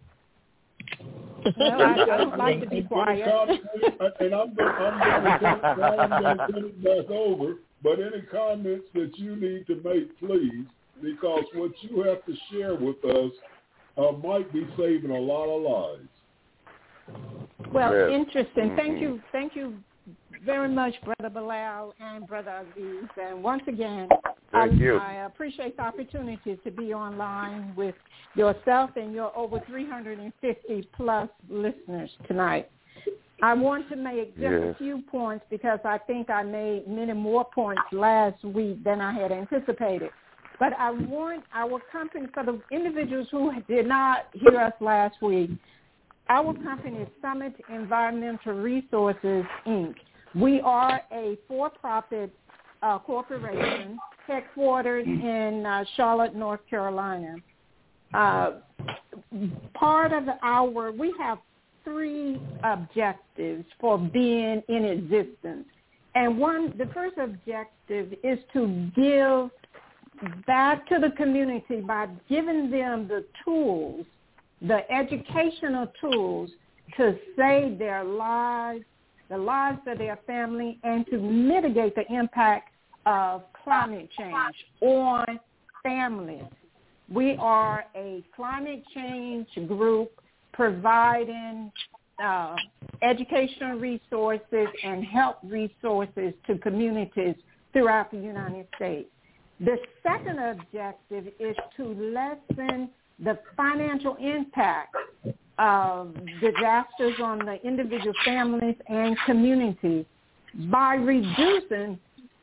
Well, I, I don't like to be quiet. And I'm going I'm to turn it back over, but any comments that you need to make, please, because what you have to share with us uh, might be saving a lot of lives. Well, Yes. interesting. Mhm. Thank you. Thank you very much, Brother Bilal and Brother Aziz. And once again, Thank I, you. I appreciate the opportunity to be online with yourself and your over three hundred fifty plus listeners tonight. I want to make just Yes. a few points because I think I made many more points last week than I had anticipated. But I want our company, for the individuals who did not hear us last week, our company is Summit Environmental Resources, Incorporated. We are a for-profit uh, corporation headquartered in uh, Charlotte, North Carolina. Uh, part of our, we have three objectives for being in existence. And one, the first objective is to give back to the community by giving them the tools, the educational tools to save their lives, the lives of their family, and to mitigate the impact of climate change on families. We are a climate change group providing uh, educational resources and help resources to communities throughout the United States. The second objective is to lessen the financial impact of disasters on the individual families and communities by reducing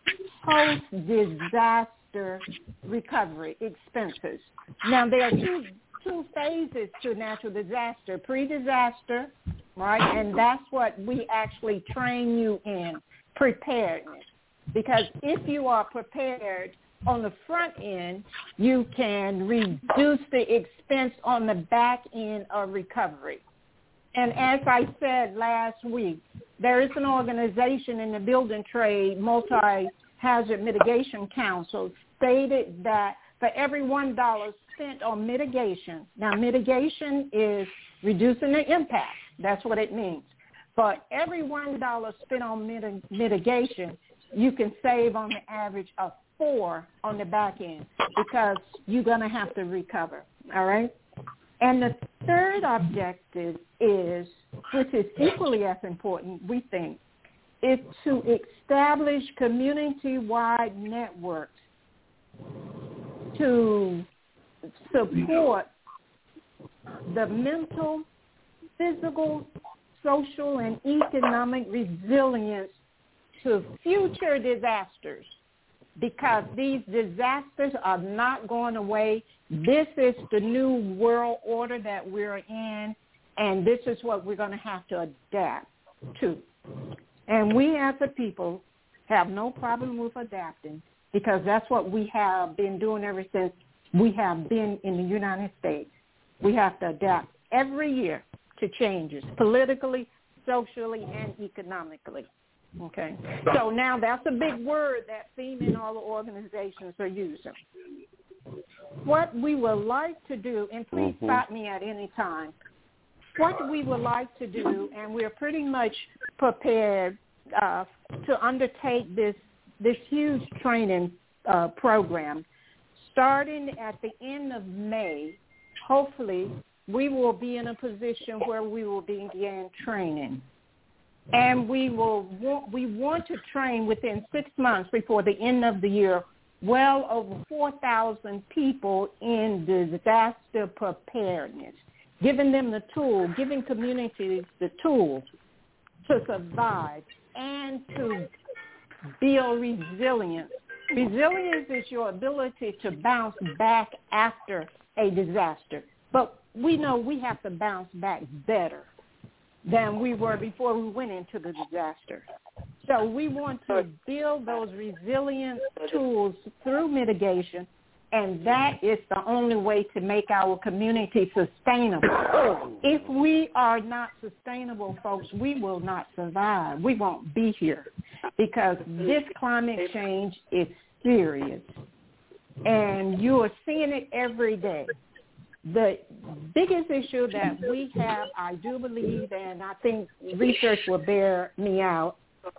post-disaster recovery expenses. Now, there are two two phases to natural disaster, pre-disaster, right, and that's what we actually train you in, preparedness. Because if you are prepared on the front end, you can reduce the expense on the back end of recovery. And as I said last week, there is an organization in the building trade, Multi-Hazard Mitigation Council, stated that for every one dollar spent on mitigation, now mitigation is reducing the impact. That's what it means. For every one dollar spent on mit- mitigation, you can save on the average of four on the back end because you're going to have to recover, all right? And the third objective is, which is equally as important, we think, is to establish community-wide networks to support the mental, physical, social, and economic resilience to future disasters, because these disasters are not going away. This is the new world order that we're in, and this is what we're going to have to adapt to. And we as a people have no problem with adapting, because that's what we have been doing ever since we have been in the United States. We have to adapt every year to changes, politically, socially, and economically. Okay, so now that's a big word that FEMA and all the organizations are using. What we would like to do, and please Mm-hmm. stop me at any time, what we would like to do, and we're pretty much prepared uh, to undertake this this huge training uh, program, starting at the end of May. Hopefully, we will be in a position where we will begin training, and we will we want to train within six months before the end of the year. Well over four thousand people in disaster preparedness, giving them the tool, giving communities the tools to survive and to build resilience. Resilience is your ability to bounce back after a disaster. But we know we have to bounce back better than we were before we went into the disaster. So we want to build those resilient tools through mitigation, and that is the only way to make our community sustainable. If we are not sustainable, folks, we will not survive. We won't be here because this climate change is serious, and you are seeing it every day. The biggest issue that we have, I do believe, and I think research will bear me out,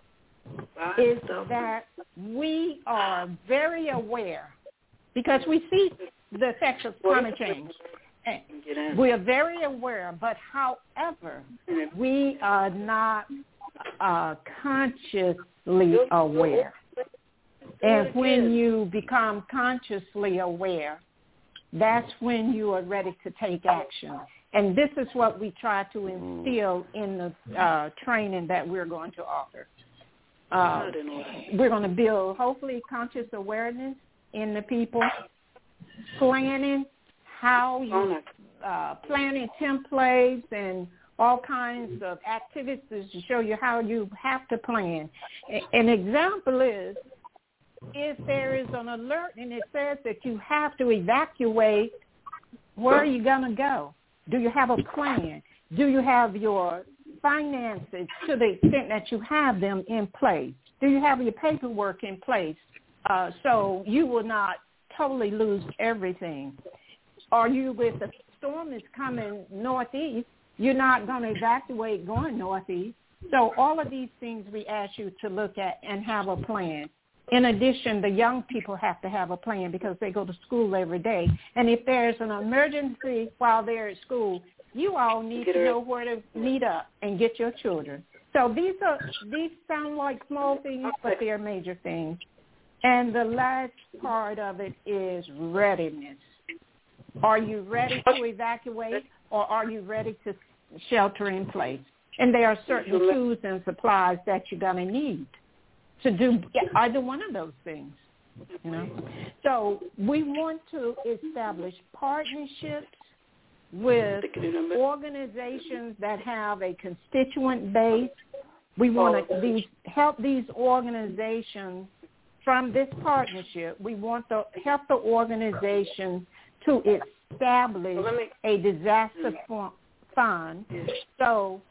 is that we are very aware, because we see the effects of climate change. We are very aware, but however, we are not uh, consciously aware. And when you become consciously aware, that's when you are ready to take action. And this is what we try to instill in the uh, training that we're going to offer. Uh, we're going to build, hopefully, conscious awareness in the people, planning how you, uh, planning templates and all kinds of activities to show you how you have to plan. An example is, if there is an alert and it says that you have to evacuate, where are you going to go? Do you have a plan? Do you have your finances to the extent that you have them in place? Do you have your paperwork in place uh, so you will not totally lose everything? Are you, if the storm is coming northeast, you're not going to evacuate going northeast? So all of these things we ask you to look at and have a plan. In addition, the young people have to have a plan because they go to school every day. And if there's an emergency while they're at school, you all need to know where to meet up and get your children. So these are these sound like small things, but they are major things. And the last part of it is readiness. Are you ready to evacuate, or are you ready to shelter in place? And there are certain tools and supplies that you're going to need to do either one of those things, you know. So we want to establish partnerships with organizations that have a constituent base. We want to these, help these organizations from this partnership. We want to help the organization to establish a disaster fund. So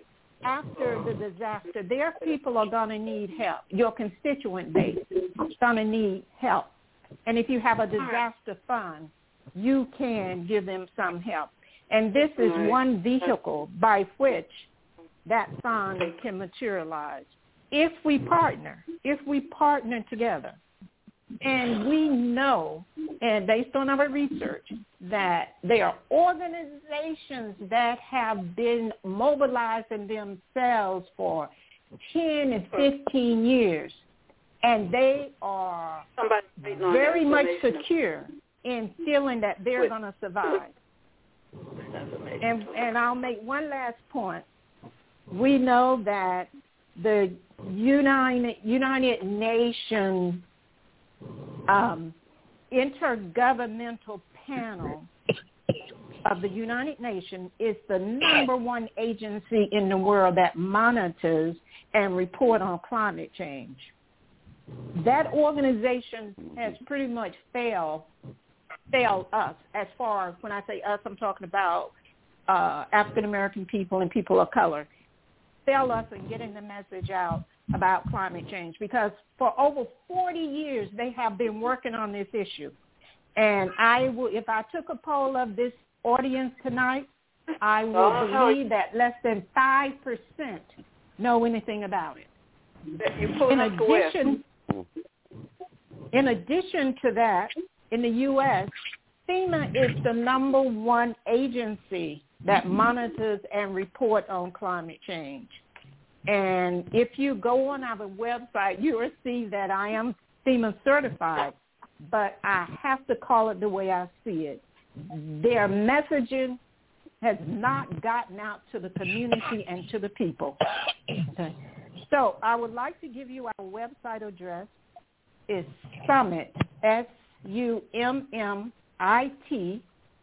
after the disaster, their people are going to need help. Your constituent base is going to need help. And if you have a disaster fund, you can give them some help. And this is one vehicle by which that fund can materialize. If we partner, if we partner together, and we know, and based on our research, that there are organizations that have been mobilizing themselves for ten and fifteen years, and they are very much secure in feeling that they're going to survive. And, and I'll make one last point. We know that the United, United Nations um, Intergovernmental Panel of the United Nations is the number one agency in the world that monitors and report on climate change. That organization has pretty much failed, failed us as far as, when I say us, I'm talking about uh, African-American people and people of color, failed us in getting the message out about climate change, because for over forty years they have been working on this issue. And I will, if I took a poll of this audience tonight, I will Oh, believe that less than five percent know anything about it. You pull In up the West. addition, in addition to that, in the U S, FEMA is the number one agency that monitors and reports on climate change. And if you go on our website, you will see that I am FEMA certified, but I have to call it the way I see it. Their messaging has not gotten out to the community and to the people. Okay. So I would like to give you our website address. It's Summit, S U M M I T,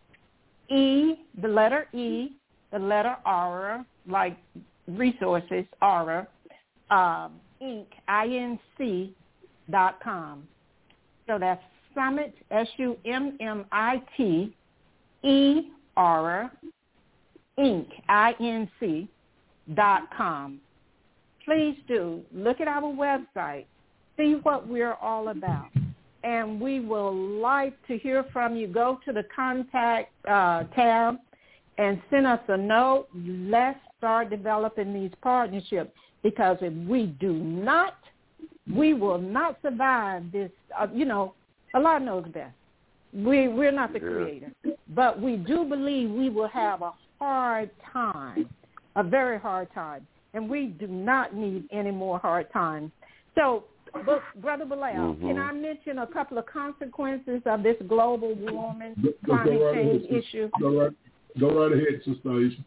E, the letter E, the letter R, like resources, R, um, Inc, I N C, dot com. So that's Summit, S U M M I T, E, R, Inc, I N C, dot com. Please do look at our website, see what we're all about, and we will like to hear from you. Go to the contact uh, tab and send us a note. Let's start developing these partnerships, because if we do not, we will not survive this. Uh, you know, Allah knows best. We, we're not the creator, but we do believe we will have a hard time, a very hard time, and we do not need any more hard times. So, but, Brother Bilal, mm-hmm. can I mention a couple of consequences of this global warming, climate right change ahead, issue? Go right, go right ahead, Sister Aisha.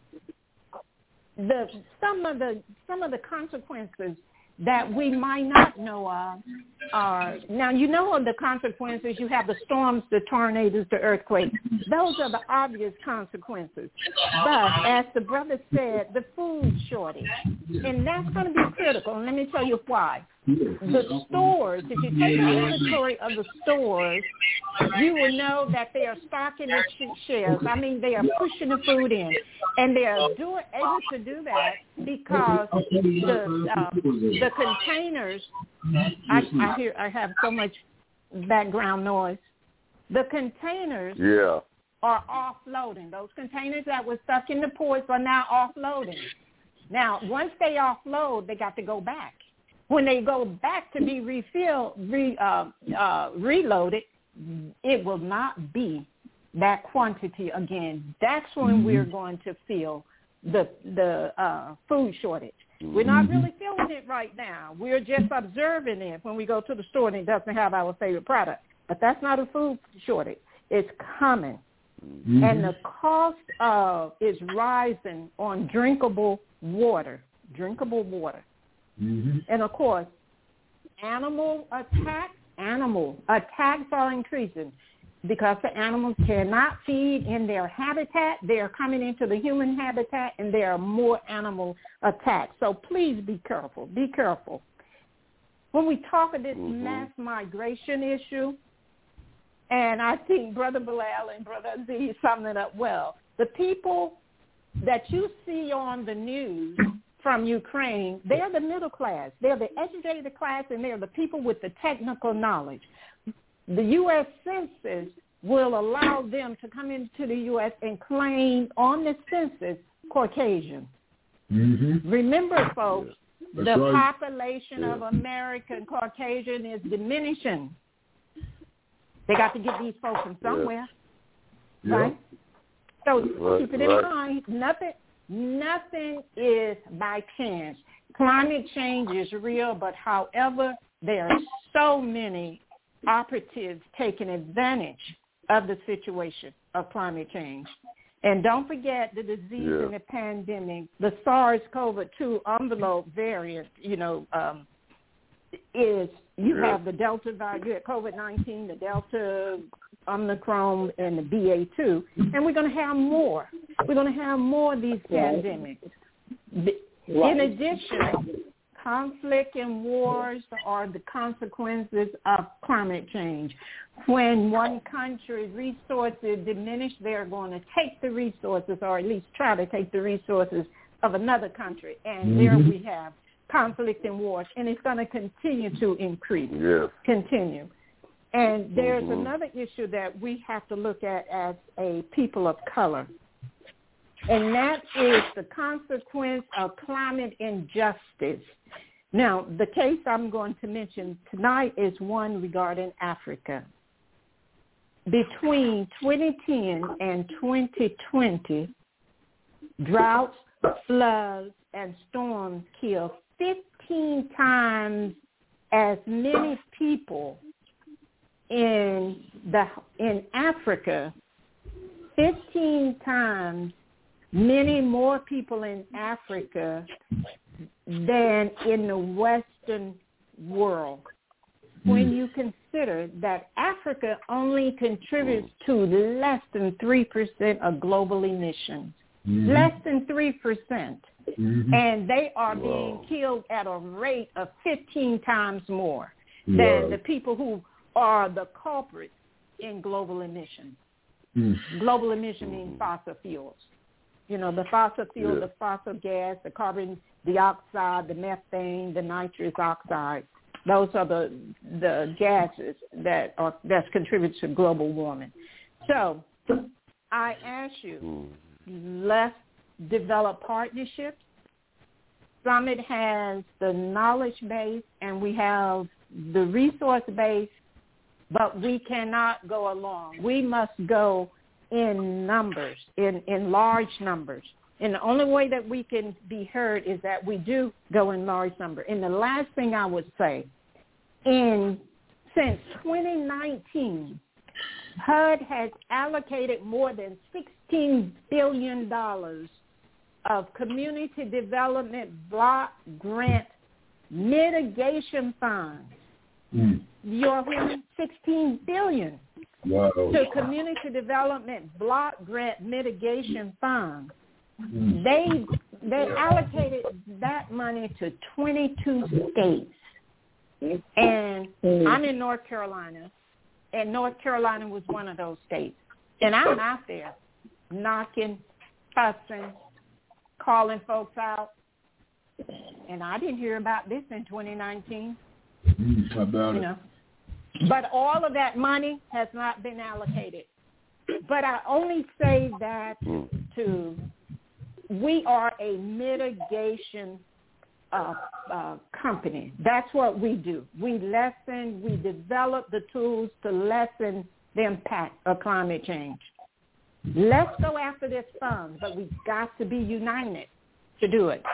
The some of the some of the consequences that we might not know of are, now you know the consequences. You have the storms, the tornadoes, the earthquakes. Those are the obvious consequences. But as the brother said, the food shortage, and that's going to be critical. And let me tell you why. The stores, if you take an inventory of the stores, you will know that they are stocking the shelves. I mean, they are pushing the food in, and they are doing able to do that because the uh, the containers. I, I hear I have so much background noise. The containers yeah. are offloading. Those containers that were stuck in the ports are now offloading. Now, once they offload, they got to go back. When they go back to be refilled, re, uh, uh, reloaded, it will not be that quantity again. That's when mm-hmm. we're going to feel the the uh, food shortage. Mm-hmm. We're not really feeling it right now. We're just observing it when we go to the store and it doesn't have our favorite product. But that's not a food shortage. It's coming. Mm-hmm. And the cost of is rising on drinkable water, drinkable water. Mm-hmm. And, of course, animal attacks, animal attacks are increasing because the animals cannot feed in their habitat. They are coming into the human habitat, and there are more animal attacks. So please be careful. Be careful. When we talk of this mm-hmm. mass migration issue, and I think Brother Bilal and Brother Aziz summed it up well, the people that you see on the news from Ukraine, they're the middle class. They're the educated class, and they're the people with the technical knowledge. The U S Census will allow them to come into the U S and claim on the census Caucasian. Mm-hmm. Remember, folks, yeah. the right. population yeah. of American Caucasian is diminishing. They got to get these folks from somewhere, yeah. right? Yeah. So right. keep it in right. mind. Nothing. Nothing is by chance. Climate change is real, but however, there are so many operatives taking advantage of the situation of climate change. And don't forget the disease yeah. and the pandemic, the SARS-C o V two envelope variant, you know, um, is you yeah. have the Delta virus, you have COVID nineteen, the Delta, Omicron, and the B A two, and we're going to have more. We're going to have more of these pandemics. In addition, conflict and wars are the consequences of climate change. When one country's resources diminish, they're going to take the resources, or at least try to take the resources of another country. And mm-hmm. there we have conflict and wars, and it's going to continue to increase, yes. continue. And there's mm-hmm. another issue that we have to look at as a people of color. and that is the consequence of climate injustice. Now, the case I'm going to mention tonight is one regarding Africa. Between twenty ten and twenty twenty, droughts, floods, and storms killed fifteen times as many people in the in Africa, fifteen times many more people in Africa than in the Western world. When you consider that Africa only contributes to less than three percent of global emissions, mm-hmm. less than three percent, mm-hmm. and they are wow. being killed at a rate of fifteen times more than wow. the people who are the culprits in global emissions. Mm. Global emission means fossil fuels. You know, the fossil fuel, yeah. the fossil gas, the carbon dioxide, the methane, the nitrous oxide. Those are the the gases that are that's contributed to global warming. So I ask you, let's develop partnerships. Summit has the knowledge base and we have the resource base, but we cannot go alone. We must go in numbers, in, in large numbers. And the only way that we can be heard is that we do go in large numbers. And the last thing I would say, in since twenty nineteen, H U D has allocated more than sixteen billion dollars of community development block grant mitigation funds. Mm. You're hearing sixteen billion dollars wow. to community development block grant mitigation funds. Mm. They they allocated that money to twenty-two states. And I'm in North Carolina, and North Carolina was one of those states. And I'm out there knocking, fussing, calling folks out. And I didn't hear about this in twenty nineteen. Mm, how about you it? know. But all of that money has not been allocated. But I only say that to, we are a mitigation uh, uh, company. That's what we do. We lessen, we develop the tools to lessen the impact of climate change. Let's go after this fund, but we've got to be united to do it.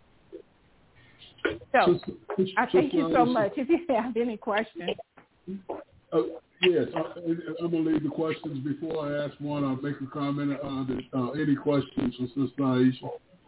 So I thank you so much. If you have any questions. Uh, yes, I, I'm going to leave the questions. Before I ask one, I'll make a comment. Uh, that, uh, any questions for Sister Aisha?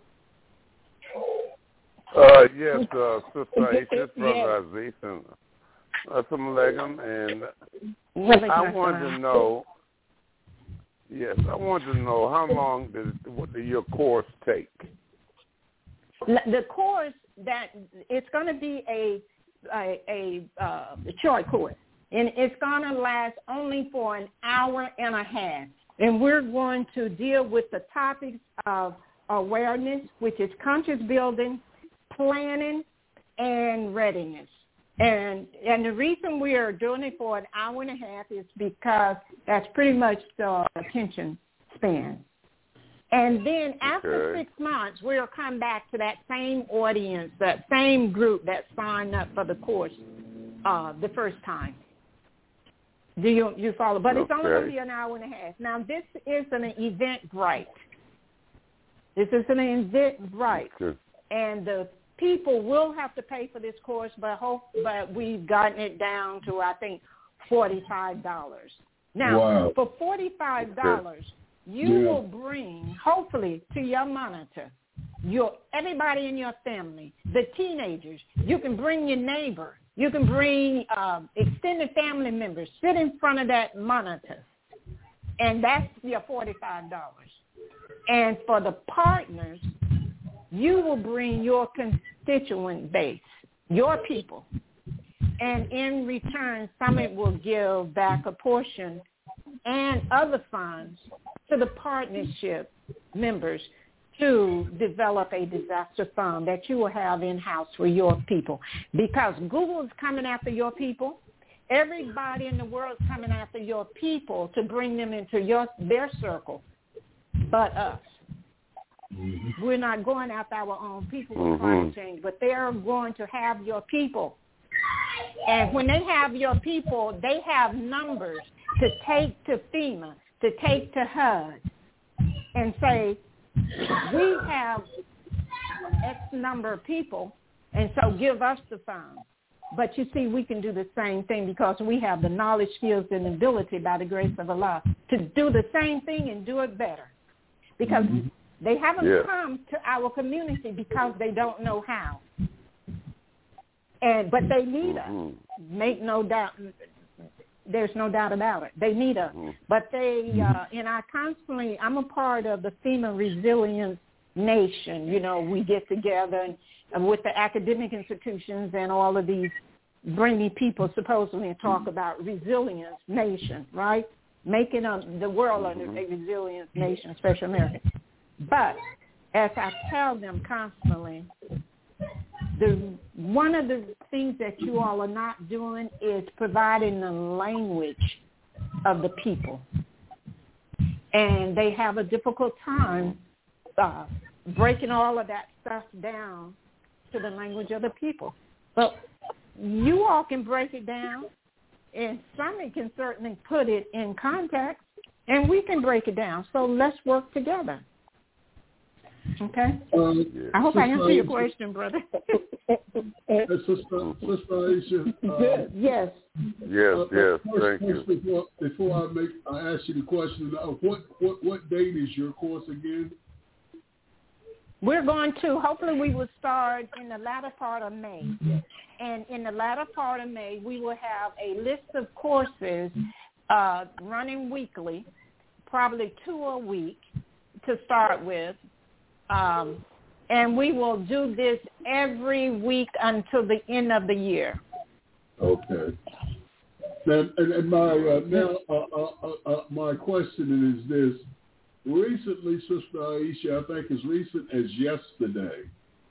Uh, yes, uh, Sister Aisha, Brother Aziz, and Assalamu alaikum. And I wanted to know, yes, I wanted to know how long did, what did your course take? The course that it's going to be a a, a uh, short course, and it's going to last only for an hour and a half. And we're going to deal with the topics of awareness, which is conscious building, planning, and readiness. And and the reason we are doing it for an hour and a half is because that's pretty much the attention span. And then after okay. six months, we'll come back to that same audience, that same group that signed up for the course uh, the first time. Do you you follow? But okay. it's only going to be an hour and a half. Now, this is an Eventbrite. This is an Eventbrite. Okay. And the people will have to pay for this course, but hope, but we've gotten it down to, I think, forty-five dollars. Now, wow. for forty-five dollars, okay. you yeah. will bring, hopefully, to your monitor, your everybody in your family, the teenagers. You can bring your neighbor. You can bring um, extended family members. Sit in front of that monitor, and that's your forty-five dollars. And for the partners, you will bring your constituent base, your people. And in return, Summit will give back a portion and other funds to the partnership members to develop a disaster fund that you will have in-house for your people. Because Google is coming after your people. Everybody in the world is coming after your people to bring them into your their circle, but us. Mm-hmm. We're not going after our own people with mm-hmm. climate change, but they're going to have your people. And when they have your people, they have numbers to take to FEMA, to take to H U D, and say, we have X number of people, and so give us the funds. But you see, we can do the same thing because we have the knowledge, skills, and ability by the grace of Allah to do the same thing and do it better. Because mm-hmm. they haven't yeah. come to our community because they don't know how. And but they need mm-hmm. us. Make no doubt. There's no doubt about it. They need us. Mm-hmm. But they, uh, and I constantly, I'm a part of the FEMA Resilience Nation. You know, we get together and, and with the academic institutions and all of these bringing people supposedly and talk about resilience nation, right? Making a, the world a, a resilience nation, especially America. But as I tell them constantly, the one of the things that you all are not doing is providing the language of the people. And they have a difficult time uh, breaking all of that stuff down to the language of the people. But you all can break it down, and Sonny can certainly put it in context, and we can break it down. So let's work together. Okay? Um, I hope I answered your question, brother. Sister, Sister Aisha. Uh, yes. Yes, uh, yes, first, thank first you. Before, before I make, I ask you the question, uh, what, what, what date is your course again? We're going to, hopefully we will start in the latter part of May. And in the latter part of May, we will have a list of courses uh, running weekly, probably two a week to start with. Um, and we will do this every week until the end of the year. Okay. Now, and, and my uh, now uh, uh, uh, my question is this: recently, Sister Aisha, I think as recent as yesterday,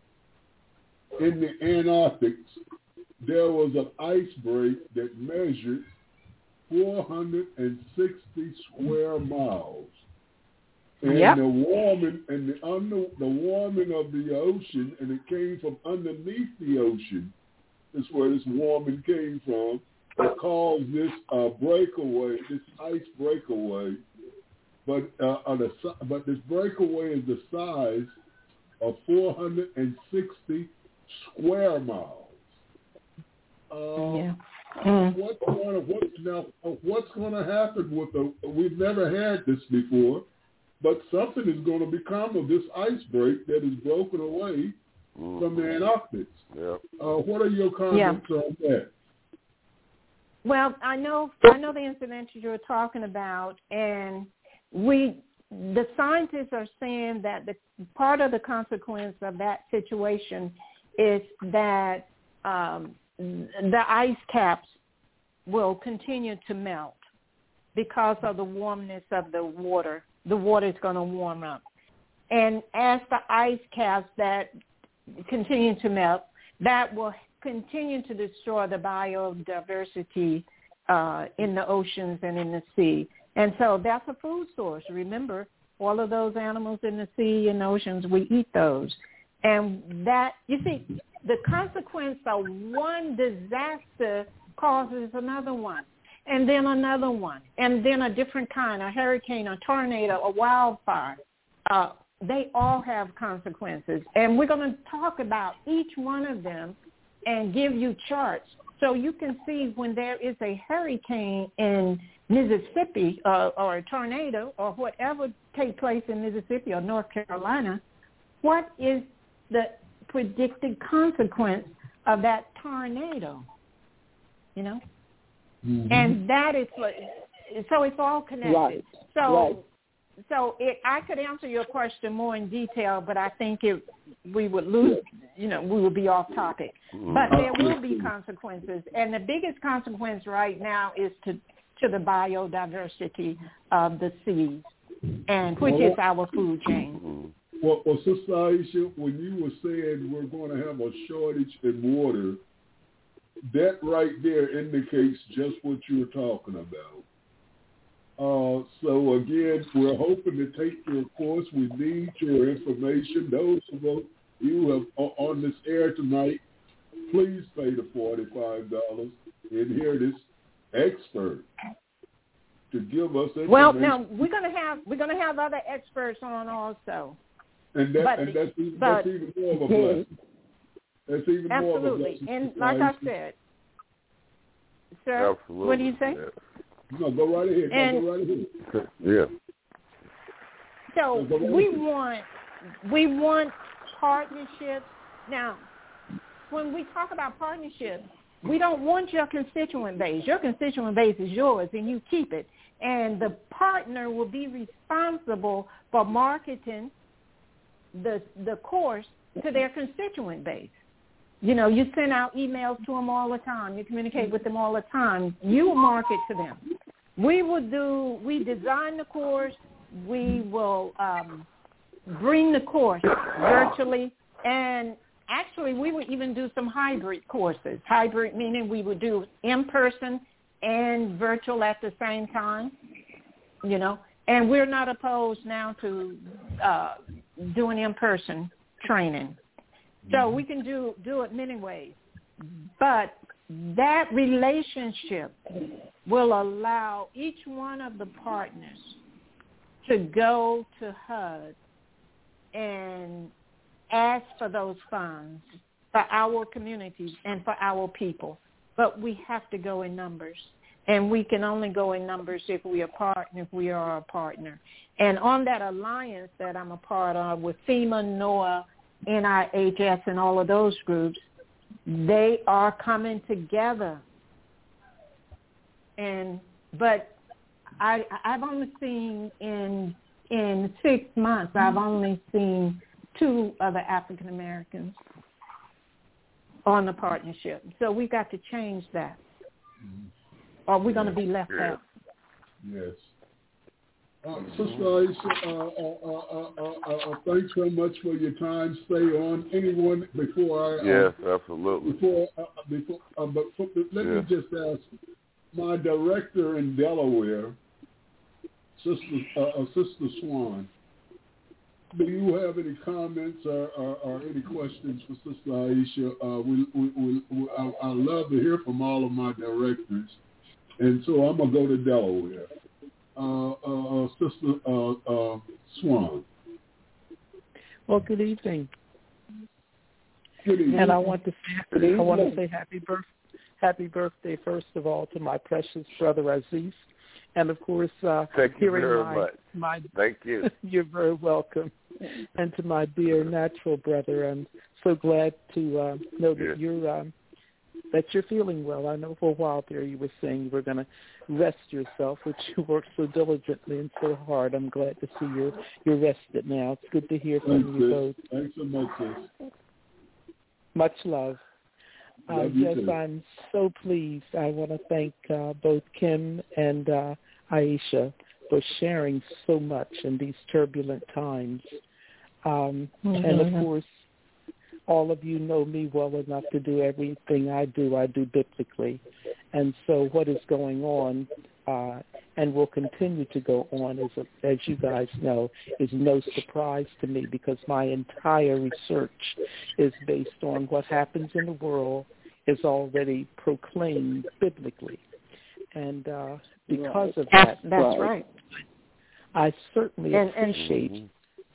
in the Antarctic, there was an ice break that measured four hundred sixty square miles. And yep. the warming and the under the warming of the ocean, and it came from underneath the ocean. That's where this warming came from. That caused this uh, breakaway, this ice breakaway. But uh, on the, but this breakaway is the size of four hundred sixty square miles. Uh, yeah. Mm. What's going to what now? What's going to happen with the? We've never had this before. But something is going to become of this ice break that is broken away mm-hmm. from the Antarctic. Yep. Uh, what are your comments yeah. on that? Well, I know I know the incident you're talking about, and we the scientists are saying that the part of the consequence of that situation is that um, the ice caps will continue to melt because of the warmness of the water. The water is going to warm up. And as the ice caps that continue to melt, that will continue to destroy the biodiversity uh, in the oceans and in the sea. And so that's a food source. Remember, all of those animals in the sea and the oceans, we eat those. And that, you see, the consequence of one disaster causes another one. And then another one, and then a different kind, a hurricane, a tornado, a wildfire. Uh, they all have consequences. And we're going to talk about each one of them and give you charts so you can see when there is a hurricane in Mississippi uh, or a tornado or whatever take place in Mississippi or North Carolina, what is the predicted consequence of that tornado, you know? Mm-hmm. And that is what, so it's all connected. Right. So, right. so it, I could answer your question more in detail, but I think it, we would lose, you know, we would be off topic. But there will be consequences, and the biggest consequence right now is to to the biodiversity of the seas, and which well, is our food chain. Well, well, Sister Aisha, when you were saying we're going to have a shortage in water, that right there indicates just what you were talking about. Uh, so again, we're hoping to take your course. We need your information. Those of you who have on this air tonight, please pay the forty-five dollars and hear this expert to give us information. Well, now we're gonna have we're gonna have other experts on also. And, that, but, and that's, even, but, that's even more of a blessing. That's even absolutely. more of a blessing. And like I said, sir, absolutely. what do you say? Yeah. No, go right ahead. And, no, go right ahead. Yeah. So no, we want we want partnerships. Now, when we talk about partnerships, we don't want your constituent base. Your constituent base is yours, and you keep it. And the partner will be responsible for marketing the the course to their constituent base. You know, you send out emails to them all the time. You communicate with them all the time. You market to them. We will do, we design the course. We will um, bring the course virtually. And actually, we would even do some hybrid courses. Hybrid meaning we would do in-person and virtual at the same time, you know. And we're not opposed now to uh, doing in-person training. So we can do, do it many ways. But that relationship will allow each one of the partners to go to H U D and ask for those funds for our communities and for our people. But we have to go in numbers. And we can only go in numbers if we are partner, if we are a partner. And on that alliance that I'm a part of with FEMA, NOAA, N I H S, and all of those groups, they are coming together. And but I I've only seen in in six months I've only seen two other African Americans on the partnership. So we got to change that. Mm-hmm. Or we're going to be left yeah. out. Yes. Uh, Sister Aisha, uh, uh, uh, uh, uh, thanks very much for your time. Stay on. Anyone before I? Uh, yes, absolutely. Before, uh, before, uh, but for, let yeah. me just ask my director in Delaware, Sister uh, uh, Sister Swan. Do you have any comments or, or, or any questions for Sister Aisha? Uh, we, we, we, we, I, I love to hear from all of my directors. And so I'm going to go to Delaware. Uh, uh, Sister uh, uh, Swan. Well, good evening. Good evening. And I want to say, I want to say happy birth, happy birthday, first of all, to my precious brother Aziz. And, of course, uh, Thank you hearing very my, much. my... Thank you. You're very welcome. And to my dear natural brother, I'm so glad to uh, know that yeah. you're... Um, that you're feeling well. I know for a while there you were saying you were going to rest yourself, which you worked so diligently and so hard. I'm glad to see you're, you're rested now. It's good to hear from Thanks, you both. Thanks so much, sis. Much love. love Uh, yes, too. I'm so pleased. I want to thank uh, both Kim and uh, Aisha for sharing so much in these turbulent times. Um, mm-hmm. And, of course, all of you know me well enough to do everything I do, I do biblically. And so what is going on uh, and will continue to go on, is, as you guys know, is no surprise to me because my entire research is based on what happens in the world is already proclaimed biblically. And uh, because of that, that's right. I certainly and, appreciate and,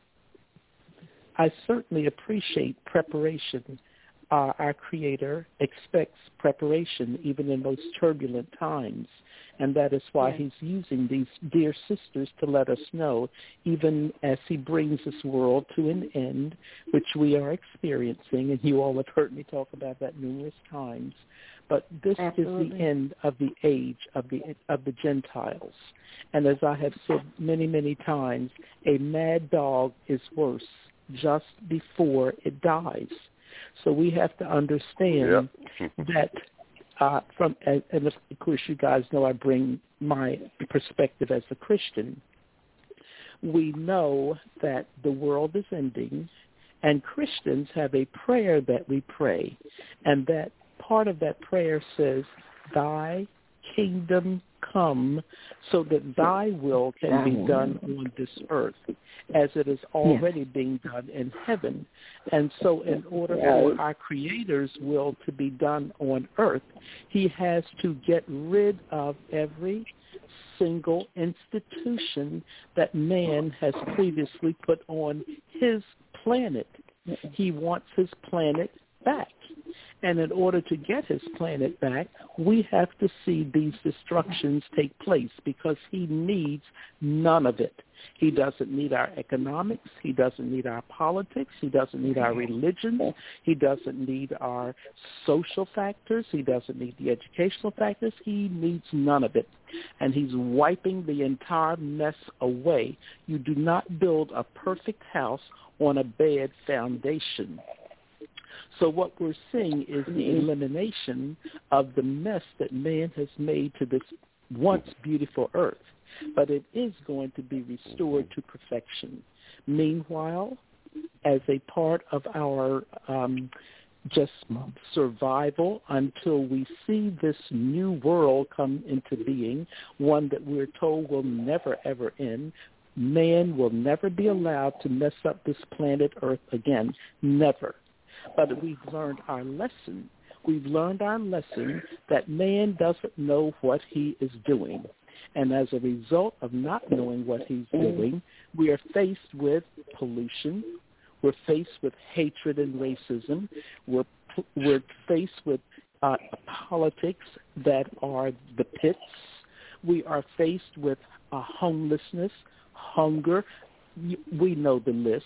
I certainly appreciate preparation. Uh, our Creator expects preparation even in most turbulent times, and that is why yes. He's using these dear sisters to let us know, even as He brings this world to an end, which we are experiencing, and you all have heard me talk about that numerous times, but this Absolutely. is the end of the age of the of the Gentiles. And as I have said many, many times, a mad dog is worse just before it dies. So we have to understand yep. that uh, from, and of course you guys know I bring my perspective as a Christian. We know that the world is ending, and Christians have a prayer that we pray, and that part of that prayer says, Thy kingdom come so that thy will can be done on this earth as it is already yes. being done in heaven. And so in order for our Creator's will to be done on earth, he has to get rid of every single institution that man has previously put on his planet. He wants his planet back. And in order to get his planet back, we have to see these destructions take place because he needs none of it. He doesn't need our economics. He doesn't need our politics. He doesn't need our religion. He doesn't need our social factors. He doesn't need the educational factors. He needs none of it. And he's wiping the entire mess away. You do not build a perfect house on a bad foundation. So what we're seeing is the elimination of the mess that man has made to this once beautiful earth. But it is going to be restored to perfection. Meanwhile, as a part of our um, just survival until we see this new world come into being, one that we're told will never, ever end, man will never be allowed to mess up this planet Earth again. Never. But we've learned our lesson. We've learned our lesson that man doesn't know what he is doing. And as a result of not knowing what he's doing, we are faced with pollution. We're faced with hatred and racism. We're, we're faced with uh, politics that are the pits. We are faced with uh, homelessness, hunger. We know the list.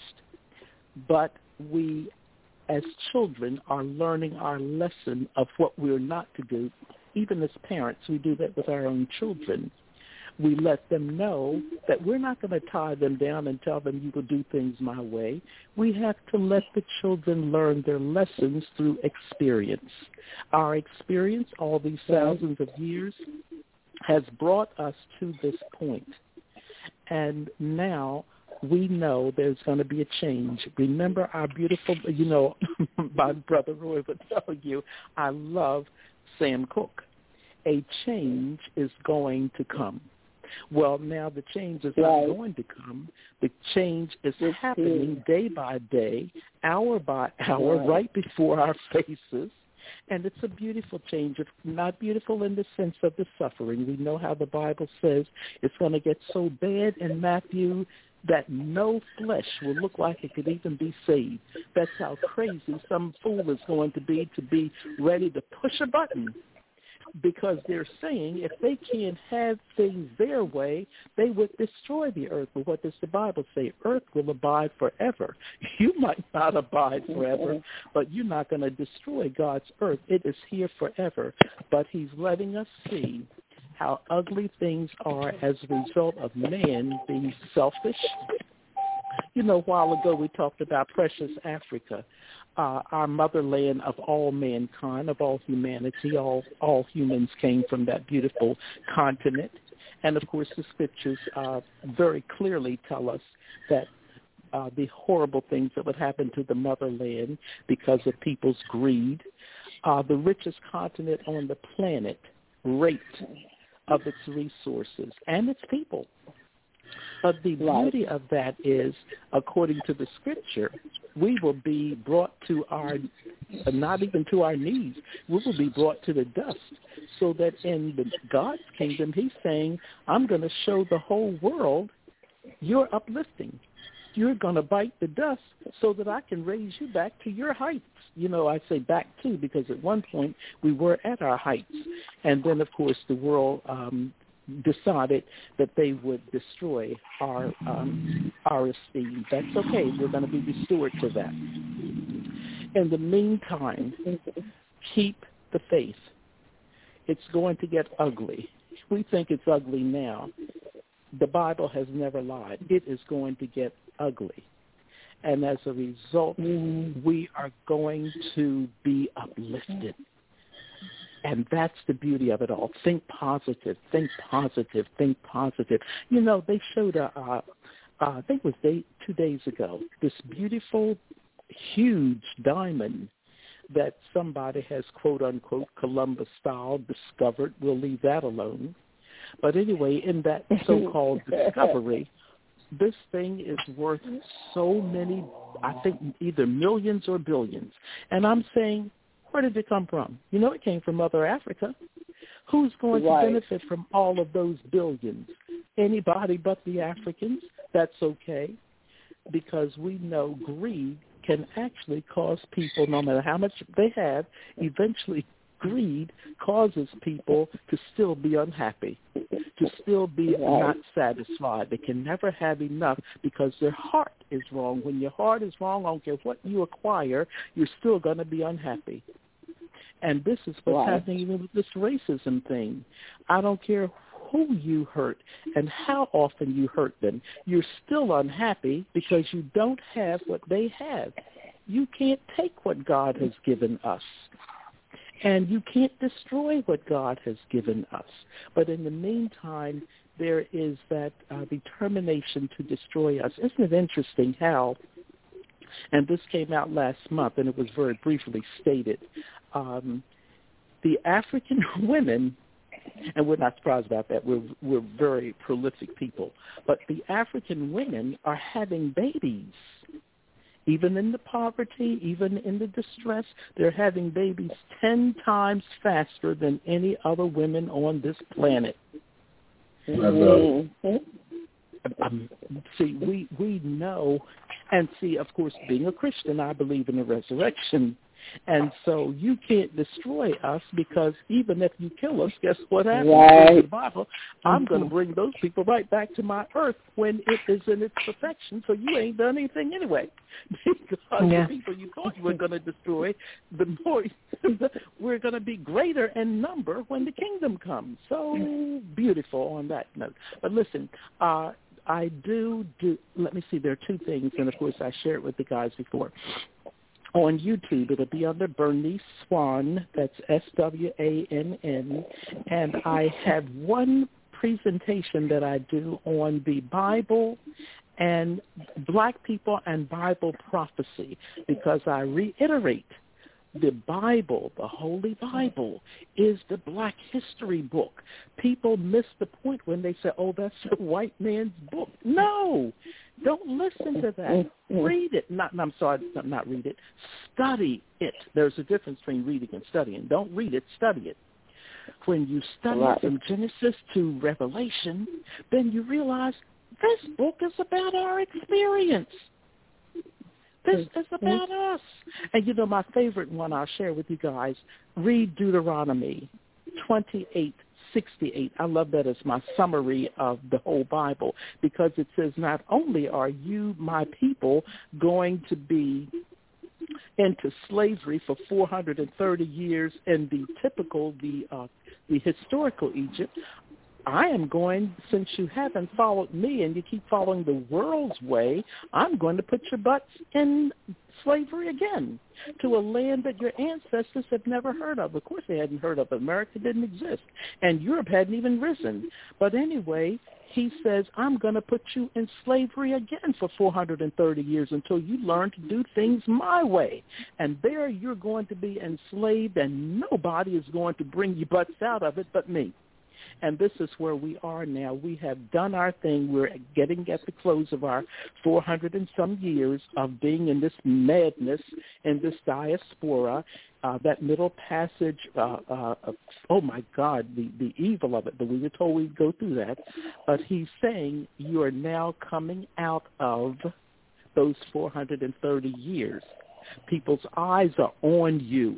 But we, as children, are learning our lesson of what we're not to do. Even as parents, we do that with our own children. We let them know that we're not going to tie them down and tell them you will do things my way. We have to let the children learn their lessons through experience. Our experience, all these thousands of years, has brought us to this point. And now we know there's going to be a change. Remember our beautiful, you know, my brother Roy would tell you, I love Sam Cooke. A change is going to come. Well, now the change is not going to come. The change is happening day by day, hour by hour, right before our faces. And it's a beautiful change. It's not beautiful in the sense of the suffering. We know how the Bible says it's going to get so bad in Matthew that no flesh will look like it could even be saved. That's how crazy some fool is going to be to be ready to push a button. Because they're saying if they can't have things their way, they would destroy the earth. But what does the Bible say? Earth will abide forever. You might not abide forever, but you're not going to destroy God's earth. It is here forever. But he's letting us see how ugly things are as a result of man being selfish. You know, a while ago we talked about precious Africa. Uh, our motherland of all mankind, of all humanity, all all humans came from that beautiful continent. And, of course, the scriptures uh, very clearly tell us that uh, the horrible things that would happen to the motherland because of people's greed. Uh, the richest continent on the planet raped of its resources and its people. But the beauty of that is, according to the scripture, we will be brought to our, not even to our knees, we will be brought to the dust, so that in the God's kingdom, he's saying, I'm going to show the whole world you're uplifting. You're going to bite the dust so that I can raise you back to your heights. You know, I say back to because at one point we were at our heights. And then, of course, the world um, decided that they would destroy our um, our esteem. That's okay. We're going to be restored to that. In the meantime, keep the faith. It's going to get ugly. We think it's ugly now. The Bible has never lied. It is going to get ugly. And as a result, we are going to be uplifted. And that's the beauty of it all. Think positive, think positive, think positive. You know, they showed, a, uh, uh, I think it was day, two days ago, this beautiful, huge diamond that somebody has, quote, unquote, Columbus style discovered. We'll leave that alone. But anyway, in that so-called discovery, this thing is worth so many, I think either millions or billions. And I'm saying, where did it come from? You know, it came from Mother Africa. Who's going right. to benefit from all of those billions? Anybody but the Africans. That's okay, because we know greed can actually cause people, no matter how much they have, eventually greed causes people to still be unhappy, to still be right. not satisfied. They can never have enough because their heart is wrong. When your heart is wrong, I don't care what you acquire, you're still going to be unhappy. And this is what's right. happening even with this racism thing. I don't care who you hurt and how often you hurt them. You're still unhappy because you don't have what they have. You can't take what God has given us. And you can't destroy what God has given us. But in the meantime, there is that uh, determination to destroy us. Isn't it interesting how, and this came out last month, and it was very briefly stated, um, the African women, and we're not surprised about that, we're, we're very prolific people, but the African women are having babies. Even in the poverty, even in the distress, they're having babies ten times faster than any other women on this planet. Mm-hmm. Um, see, we we know, and see, of course, being a Christian, I believe in the resurrection. And so you can't destroy us, because even if you kill us, guess what happens? Right. In the Bible, I'm mm-hmm. going to bring those people right back to my earth when it is in its perfection, so you ain't done anything anyway. Because yeah. the people you thought you were going to destroy, the more we're going to be greater in number when the kingdom comes. So beautiful on that note. But listen, uh, I do, do, let me see, there are two things, and of course I shared with the guys before. On YouTube, it'll be under Bernice Swann, that's S W A N N, and I have one presentation that I do on the Bible and Black people and Bible prophecy, because I reiterate, the Bible, the Holy Bible, is the Black history book. People miss the point when they say, oh, that's a white man's book. No, don't listen to that. Read it. Not, I'm sorry, not read it. Study it. There's a difference between reading and studying. Don't read it, study it. When you study right. from Genesis to Revelation, then you realize this book is about our experience. This is about us. And, you know, my favorite one I'll share with you guys, read Deuteronomy twenty-eight sixty-eight. I love that as my summary of the whole Bible, because it says not only are you, my people, going to be into slavery for four hundred thirty years in the typical, the uh, the historical Egypt, I am going, since you haven't followed me and you keep following the world's way, I'm going to put your butts in slavery again to a land that your ancestors have never heard of. Of course they hadn't heard of. America didn't exist, and Europe hadn't even risen. But anyway, he says, I'm going to put you in slavery again for four hundred thirty years until you learn to do things my way. And there you're going to be enslaved, and nobody is going to bring you butts out of it but me. And this is where we are now. We have done our thing. We're getting at the close of our four hundred and some years of being in this madness, in this diaspora, uh, that middle passage. Uh, uh, of, oh, my God, the, the evil of it. But we were told we'd go through that. But he's saying you are now coming out of those four hundred thirty years. People's eyes are on you.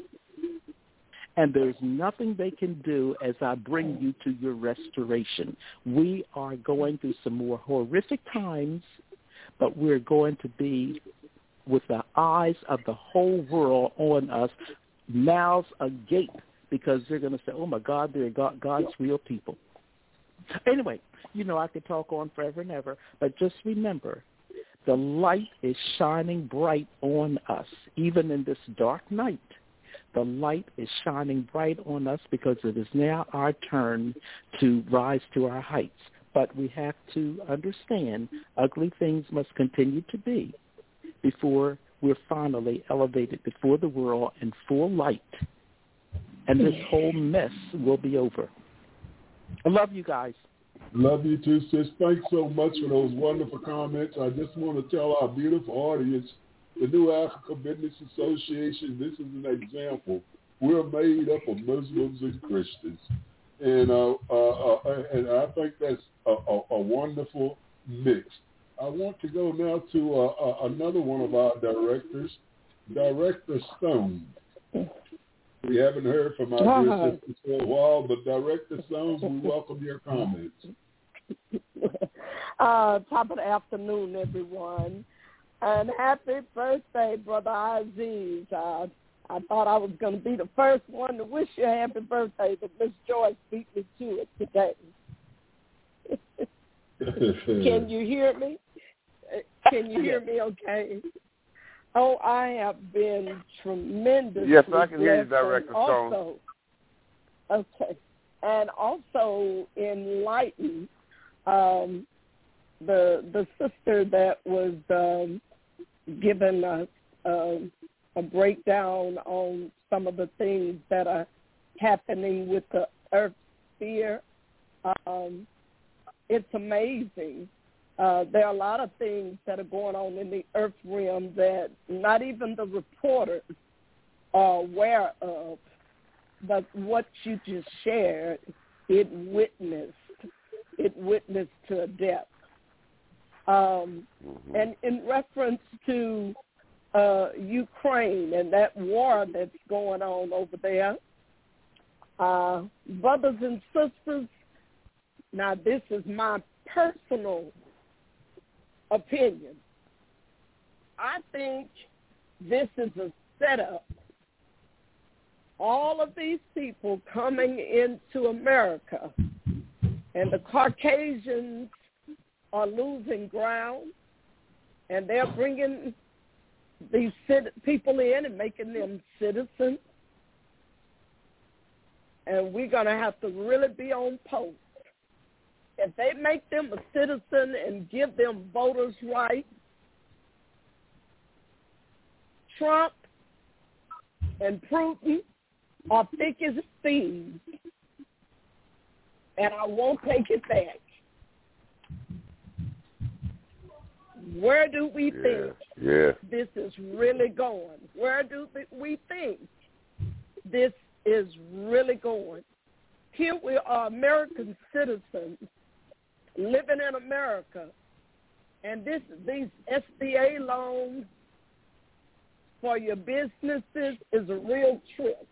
And there's nothing they can do as I bring you to your restoration. We are going through some more horrific times, but we're going to be with the eyes of the whole world on us, mouths agape, because they're going to say, oh, my God, they're God's real people. Anyway, you know, I could talk on forever and ever, but just remember, the light is shining bright on us, even in this dark night. The light is shining bright on us because it is now our turn to rise to our heights. But we have to understand ugly things must continue to be before we're finally elevated before the world in full light. And this whole mess will be over. I love you guys. Love you too, sis. Thanks so much for those wonderful comments. I just want to tell our beautiful audience, the New Africa Business Association, this is an example. We're made up of Muslims and Christians. And uh, uh, uh, and I think that's a, a, a wonderful mix. I want to go now to uh, uh, another one of our directors, Director Stone. We haven't heard from our dear sister for a while, but Director Stone, we welcome your comments. Uh, top of the afternoon, everyone. And happy birthday, Brother Aziz. Uh, I thought I was going to be the first one to wish you a happy birthday, but Miss Joyce beat me to it today. Can you hear me? Can you hear me okay? Oh, I have been tremendously Yes, I can hear you, blessed, Director and also, Stone. Okay. And also enlightened um, the the sister that was um, given us um, a breakdown on some of the things that are happening with the earth sphere. Um, it's amazing. Uh, there are a lot of things that are going on in the earth realm that not even the reporters are aware of. But what you just shared, it witnessed, it witnessed to a depth. Um, mm-hmm. And in reference to uh, Ukraine and that war that's going on over there, uh, brothers and sisters, now this is my personal opinion. I think this is a setup. All of these people coming into America, and the Caucasians are losing ground, and they're bringing these people in and making them citizens, and we're going to have to really be on post. If they make them a citizen and give them voters' rights, Trump and Putin are thick as thieves, and I won't take it back. Where do we yeah, think yeah. this is really going? Where do we think this is really going? Here we are, American citizens living in America, and this these S B A loans for your businesses is a real trip.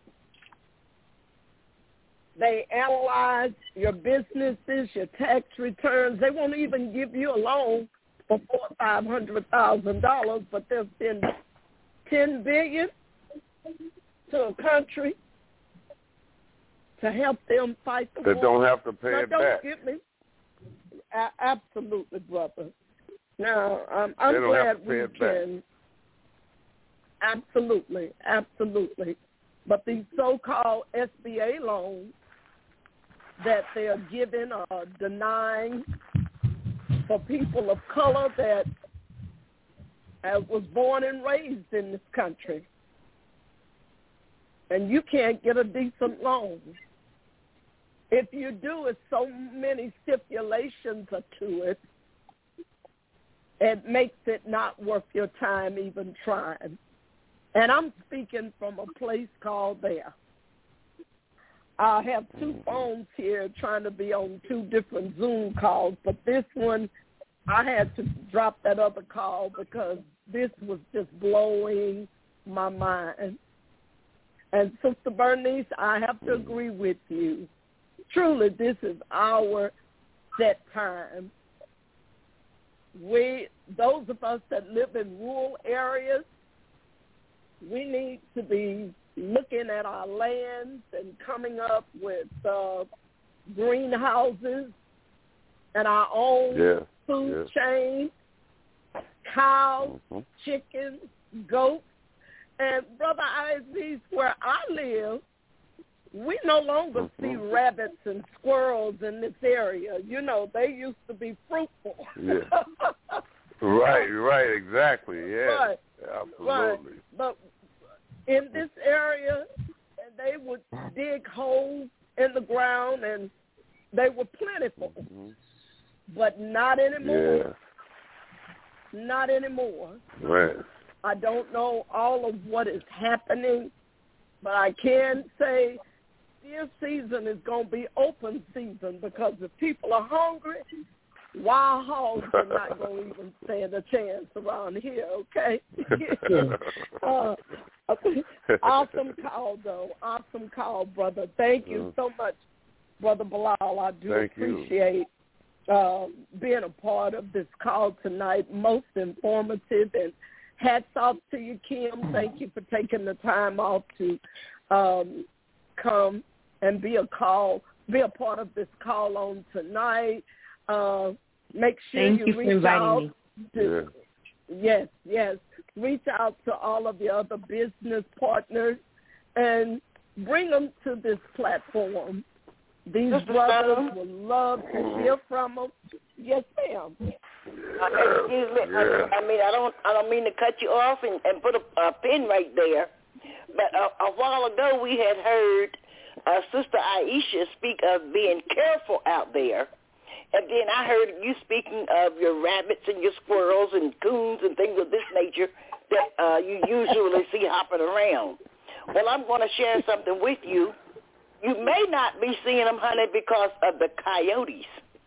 They analyze your businesses, your tax returns. They won't even give you a loan for four or five hundred thousand dollars, but they'll send ten billion to a country to help them fight the They war. don't have to pay now, it don't back. Get me. A- absolutely, brother. Now, um, I'm They don't glad have to pay we it back. can. Absolutely, absolutely. But these so-called S B A loans that they're giving or denying for people of color that uh, was born and raised in this country, and you can't get a decent loan. If you do, it's so many stipulations to it, it makes it not worth your time even trying. And I'm speaking from a place called there. I have two phones here trying to be on two different Zoom calls, but this one, I had to drop that other call because this was just blowing my mind. And Sister Bernice, I have to agree with you. Truly, this is our set time. We, those of us that live in rural areas, we need to be looking at our lands and coming up with uh, greenhouses and our own yeah, food yeah. chain, cows, mm-hmm. chickens, goats. And Brother Aziz, where I live, we no longer mm-hmm. see rabbits and squirrels in this area. You know, they used to be fruitful. Yeah. Right, right, exactly. Yeah, right. absolutely. Right. But in this area, they would dig holes in the ground and they were plentiful, mm-hmm. but not anymore. Yeah. Not anymore. Right. I don't know all of what is happening, but I can say this season is going to be open season because if people are hungry, wild hogs are not going to even stand a chance around here, okay? uh, awesome call, though. Awesome call, brother. Thank you so much, Brother Bilal. I do Thank appreciate uh, being a part of this call tonight. Most informative, and hats off to you, Kim. Thank you for taking the time off to um, come and be a call, be a part of this call on tonight. Uh, make sure Thank you, you for reach inviting out. me. To, Yeah. Yes, yes. Reach out to all of the other business partners and bring them to this platform. These Sister brothers Stone? would love to hear from them. Yes, ma'am. Uh, excuse me. Yeah. I, I mean, I don't, I don't mean to cut you off and, and put a, a pin right there, but a, a while ago we had heard uh, Sister Aisha speak of being careful out there, and then I heard you speaking of your rabbits and your squirrels and coons and things of this nature that uh, you usually see hopping around. Well, I'm going to share something with you. You may not be seeing them, honey, because of the coyotes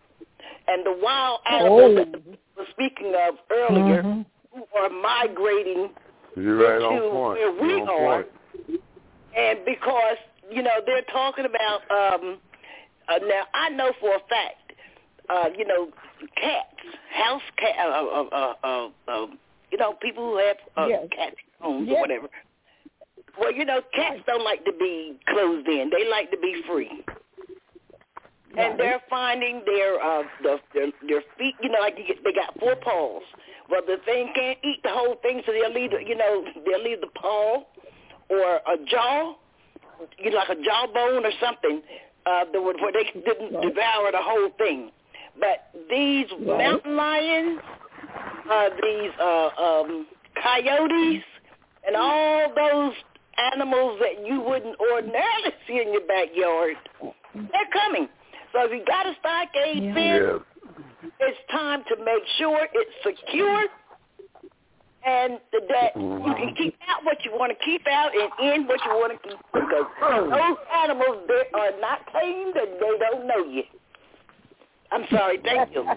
and the wild animals that we were speaking of earlier, mm-hmm. who are migrating You're right into on point. where we on are. Point. And because, you know, they're talking about, um, uh, now I know for a fact, uh, you know, cats, house cat, uh, uh, uh, uh, uh, you know, people who have uh, yes. cat homes yes. or whatever. Well, you know, cats don't like to be closed in. They like to be free. Right. And they're finding their, uh, the, their their feet, you know, like you get, they got four paws. Well, the thing can't eat the whole thing, so they'll leave, the, you know, they'll leave the paw or a jaw, you know, like a jawbone or something, uh, the, where they didn't right. devour the whole thing. But these right. mountain lions, uh, these uh, um, coyotes, and all those animals that you wouldn't ordinarily see in your backyard, they're coming. So if you got a stockade yeah. fence, it's time to make sure it's secure and that you can keep out what you want to keep out and in what you want to keep, because those animals, they are not tamed and they don't know you. I'm sorry. Thank you.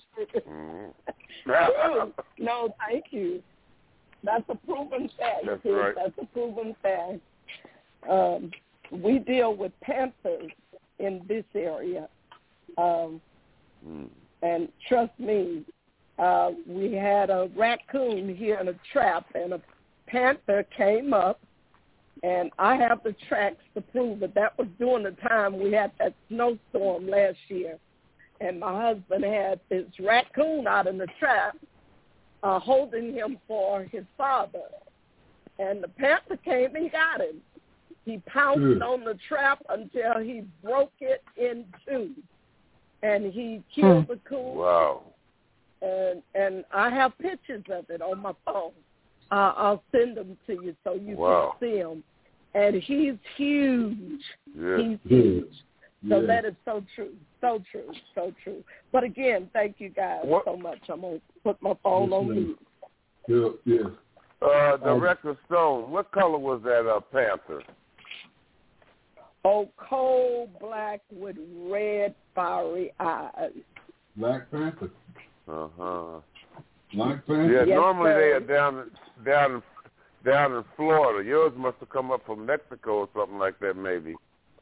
No, thank you. That's a proven fact. That's right. That's a proven fact. Um, we deal with panthers in this area. Um, mm. And trust me, uh, we had a raccoon here in a trap, and a panther came up, and I have the tracks to prove it. That was during the time we had that snowstorm last year, and my husband had this raccoon out in the trap, uh, holding him for his father. And the panther came and got him. He pounced mm. on the trap until he broke it in two. And he killed hmm. the coon. Wow. And and I have pictures of it on my phone. Uh, I'll send them to you so you wow. can see him. And he's huge. Yeah. He's huge. So yeah. that is so true. So true. So true. But again, thank you guys what? so much. I'm going to put my phone yes, on mute. Yeah, yeah. Uh, Director um, Stone, what color was that uh, panther? Oh, coal black with red fiery eyes. Black Panther. Uh huh. Black Panther. Yeah, yes, normally sir. they are down down in, down in Florida. Yours must have come up from Mexico or something like that, maybe.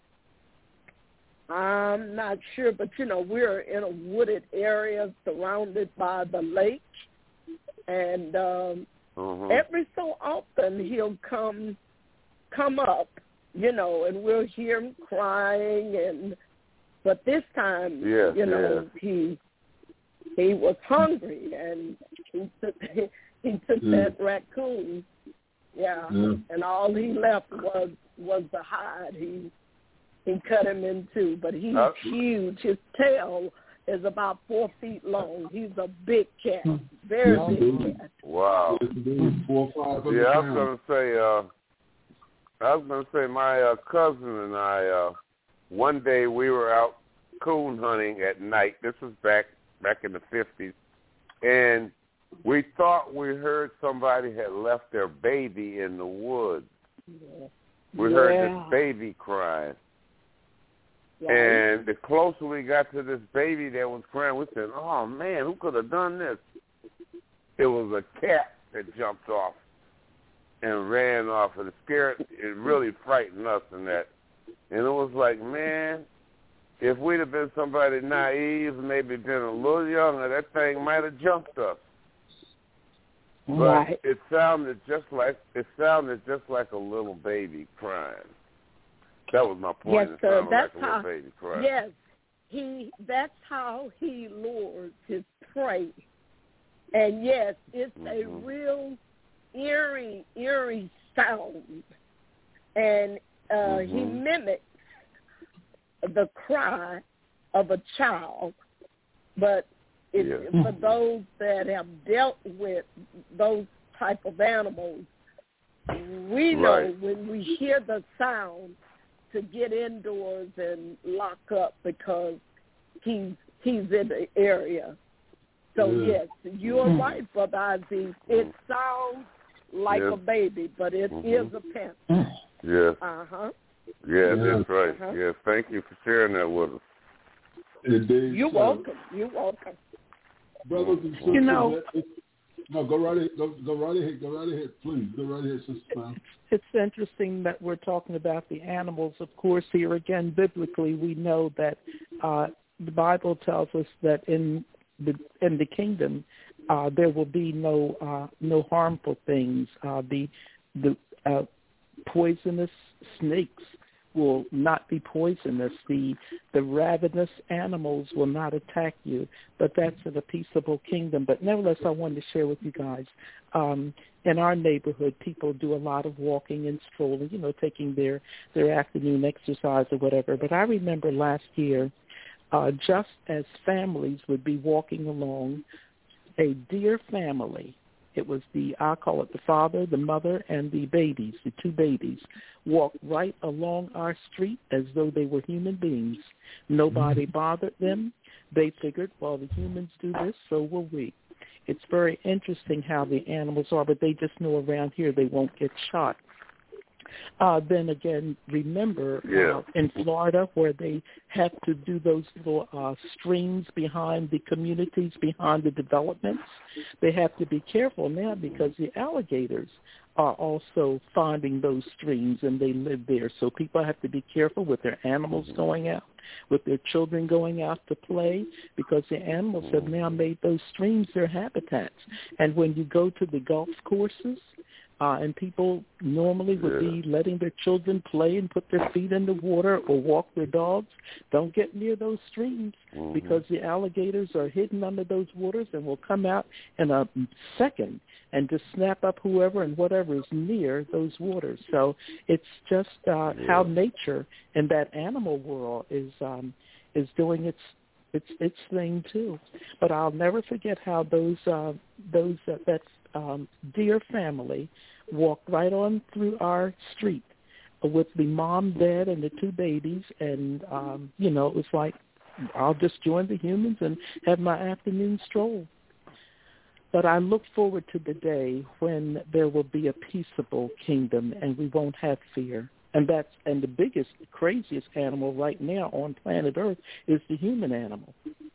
I'm not sure, but you know we're in a wooded area surrounded by the lake, and um, uh-huh. every so often he'll come come up. You know, and we'll hear him crying, and but this time, yes, you know, yes. he he was hungry, and he took he took mm. that raccoon, yeah, yeah, and all he left was was the hide. He he cut him in two, but he's uh, huge. His tail is about four feet long. He's a big cat, very yes, big cat. Wow. Yes, Four, five hundred yeah, I was pounds. gonna say. Uh, I was going to say my uh, cousin and I, uh, one day we were out coon hunting at night. This was back back in the fifties, and we thought we heard somebody had left their baby in the woods. Yeah. We yeah. heard this baby crying. Right. And the closer we got to this baby that was crying, we said, oh, man, who could have done this? It was a cat that jumped off and ran off, and it scared, it really frightened us in that. And it was like, man, if we'd have been somebody naive, maybe been a little younger, that thing might have jumped us. But right. it sounded just like it sounded just like a little baby crying. That was my point. Yes, it sir. sounded That's like a how. little baby crying. Yes, he. That's how he lures his prey. And yes, it's mm-hmm. a real eerie, eerie sound, and uh, mm-hmm. he mimics the cry of a child, but it's yeah. for those that have dealt with those type of animals, we know right. when we hear the sound to get indoors and lock up because he's he's in the area. So yeah. yes, you're mm-hmm. right, Brother Aziz. It sounds like yes. a baby, but it mm-hmm. is a panther. Yes. Uh huh. Yeah, yeah. that's right. Uh-huh. Yes, thank you for sharing that with us. Indeed. You're so, welcome. You're welcome. Brothers and sisters, you know, no, go right ahead. Go, go right ahead. Go right ahead, please. Go right ahead, Sister Brown. It's interesting that we're talking about the animals. Of course, here again, biblically, we know that uh, the Bible tells us that in the in the kingdom, uh, there will be no uh, no harmful things. Uh, the the uh, poisonous snakes will not be poisonous. The the ravenous animals will not attack you, but that's in a peaceable kingdom. But nevertheless, I wanted to share with you guys, um, in our neighborhood, people do a lot of walking and strolling, you know, taking their, their afternoon exercise or whatever. But I remember last year, uh, just as families would be walking along, a dear family, it was the, I call it the father, the mother, and the babies, the two babies, walked right along our street as though they were human beings. Nobody bothered them. They figured, well, the humans do this, so will we. It's very interesting how the animals are, but they just know around here they won't get shot. Uh, then again, remember yeah. uh, in Florida where they have to do those little uh, streams behind the communities, behind the developments, they have to be careful now because the alligators are also finding those streams and they live there. So people have to be careful with their animals going out, with their children going out to play, because the animals have now made those streams their habitats. And when you go to the golf courses, Uh, and people normally would yeah. be letting their children play and put their feet in the water or walk their dogs. Don't get near those streams mm-hmm. because the alligators are hidden under those waters and will come out in a second and just snap up whoever and whatever is near those waters. So it's just uh, yeah. how nature in that animal world is um, is doing its its its thing too. But I'll never forget how those uh, those uh, that's Um, dear family walked right on through our street with the mom, dad, and the two babies. And, um, you know, it was like, I'll just join the humans and have my afternoon stroll. But I look forward to the day when there will be a peaceable kingdom and we won't have fear. And that's and the biggest, craziest animal right now on planet Earth is the human animal.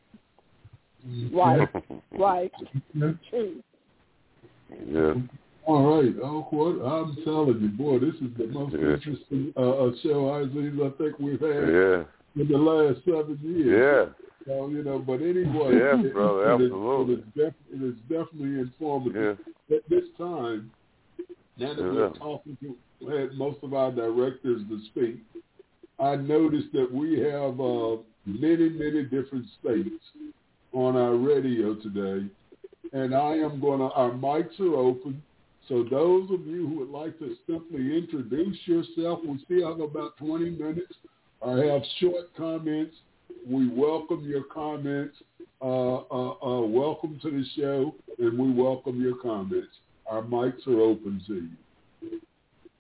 Right, right. Yeah. Yeah. All right. Oh, what I'm telling you, boy, this is the most yeah. interesting uh, show, Aziz, I think we've had yeah. in the last seven years. Yeah. So, you know, but anyway, yes, it, brother, it, absolutely. It is, def- it is definitely informative. Yeah. At this time, now that yeah. we're talking to had most of our directors to speak, I noticed that we have uh, many, many different states on our radio today. And I am going to, our mics are open. So those of you who would like to simply introduce yourself, we still have about twenty minutes, or have short comments, we welcome your comments. Uh, uh, uh, welcome to the show, and we welcome your comments. Our mics are open to you.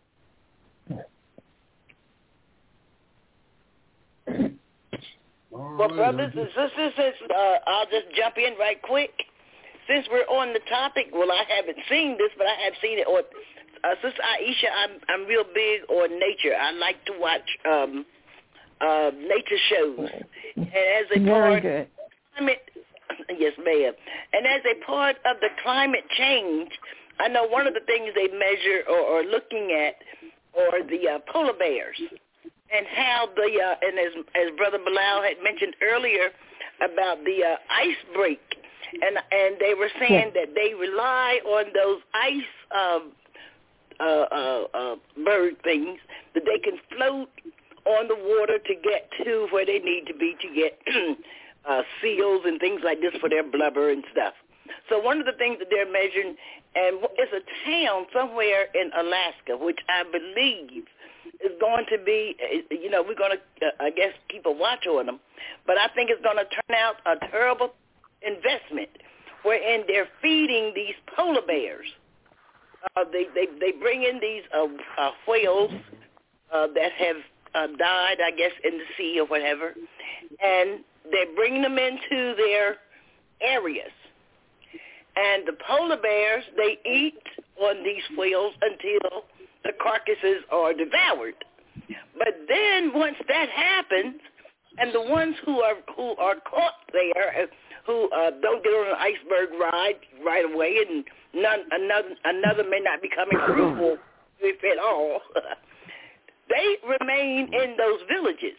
All Well, right, brothers I and just, sisters, since uh, I'll just jump in right quick. Since we're on the topic, well, I haven't seen this, but I have seen it. Or uh, Sister Aisha, I'm I'm real big on nature. I like to watch um, uh, nature shows, and as a Very part good. climate, yes, ma'am. And as a part of the climate change, I know one of the things they measure or, or looking at are the uh, polar bears. And how the uh, and as as Brother Bilal had mentioned earlier about the uh, ice break, and and they were saying Yeah. that they rely on those ice um, uh, uh, uh, bird things that they can float on the water to get to where they need to be to get uh, seals and things like this for their blubber and stuff. So one of the things that they're measuring, and it's a town somewhere in Alaska, which I believe is going to be, you know, we're going to, uh, I guess, keep a watch on them. But I think it's going to turn out a terrible investment wherein they're feeding these polar bears. Uh, they, they they bring in these uh, uh, whales uh, that have uh, died, I guess, in the sea or whatever, and they're bringing them into their areas. And the polar bears, they eat on these whales until the carcasses are devoured. But then once that happens, and the ones who are who are caught there, who uh, don't get on an iceberg ride right away, and none, another another may not be coming through, if at all, they remain in those villages.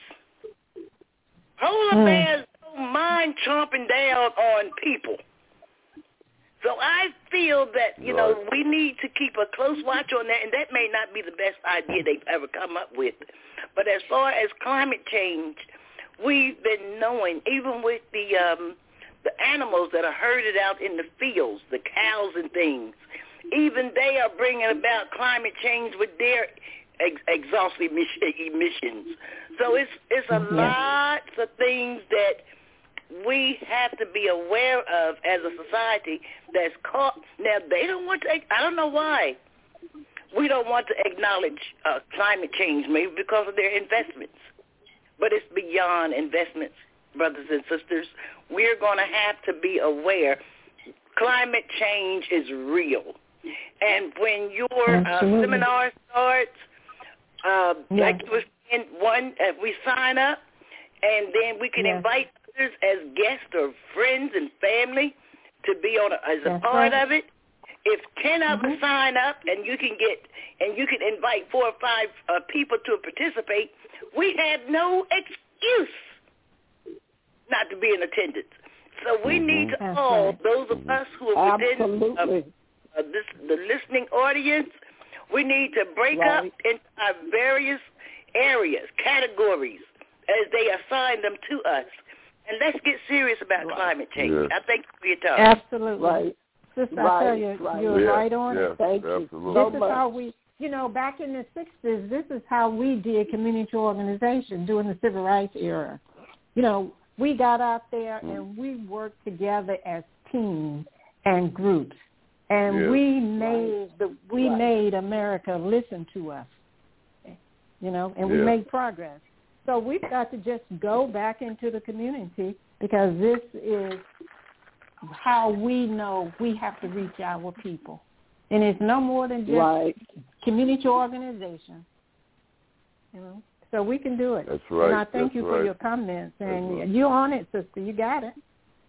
Polar Mm. bears don't mind chomping down on people. So I feel that, you know, we need to keep a close watch on that, and that may not be the best idea they've ever come up with. But as far as climate change, we've been knowing, even with the um, the animals that are herded out in the fields, the cows and things, even they are bringing about climate change with their ex- exhaust emissions. So it's it's a Mm-hmm. lot of things that we have to be aware of as a society that's caught. Now, they don't want to, I don't know why. We don't want to acknowledge uh, climate change, maybe because of their investments. But it's beyond investments, brothers and sisters. We're going to have to be aware. Climate change is real. And when your uh, seminar starts, uh, Yeah. like you were saying, one, uh, we sign up, and then we can Yeah. invite others as guests or friends and family to be on a, as a That's part right. of it. If ten of us Mhm. sign up, and you can get and you can invite four or five uh, people to participate, we have no excuse not to be in attendance. So we Mhm. need to That's all right. those of us who are within uh, Absolutely. uh, this the listening audience. We need to break up Right. into our various areas, categories, as they assign them to us. And let's get serious about Right. climate change. Yeah. I thank you for your time. Absolutely. Right. Sister, I Right, tell you, right. you're Yeah, right on yeah, it. Thank you absolutely. so This is much. how we, you know, back in the sixties, this is how we did community organization during the civil rights era. You know, we got out there Mm. and we worked together as teams and groups, and Yeah. we made the we Right. made America listen to us. You know, and we Yeah. made progress. So we've got to just go back into the community, because this is how we know we have to reach our people. And it's no more than just Right. community organization. You know, so we can do it. That's right. And I thank That's you for right. your comments. And right. you're on it, sister. You got it.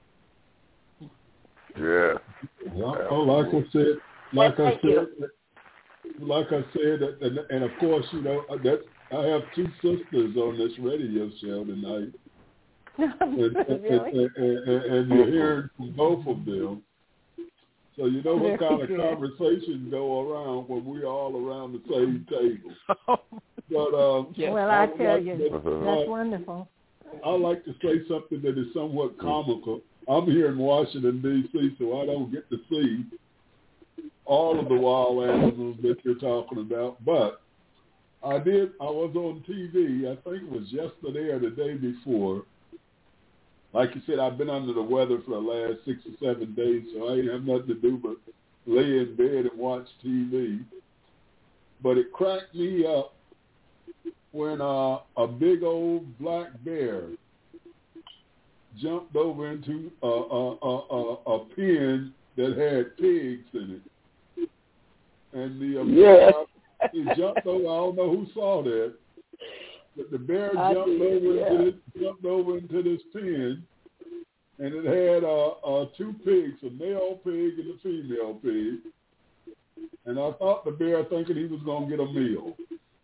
Yeah. Well, oh, like I said, like I Thank you. said, like I said, and, and of course, you know, that I have two sisters on this radio show tonight, and, and, Really? and, and, and you're hearing from both of them. So you know what Very kind of good. conversations go around when we're all around the same table. But um, Well, I would tell like you, to- that's uh, wonderful. I like to say something that is somewhat comical. I'm here in Washington, D C, so I don't get to see all of the wild animals that you're talking about. But I did, I was on T V, I think it was yesterday or the day before. Like you said, I've been under the weather for the last six or seven days, so I ain't have nothing to do but lay in bed and watch T V. But it cracked me up when uh, a big old black bear jumped over into a, a, a, a, a pen that had pigs in it. And the um, yes. he jumped over. I don't know who saw that, but the bear I jumped did, over yeah. into this, jumped over into this pen, and it had uh, uh, two pigs, a male pig and a female pig. And I thought the bear thinking he was gonna get a meal.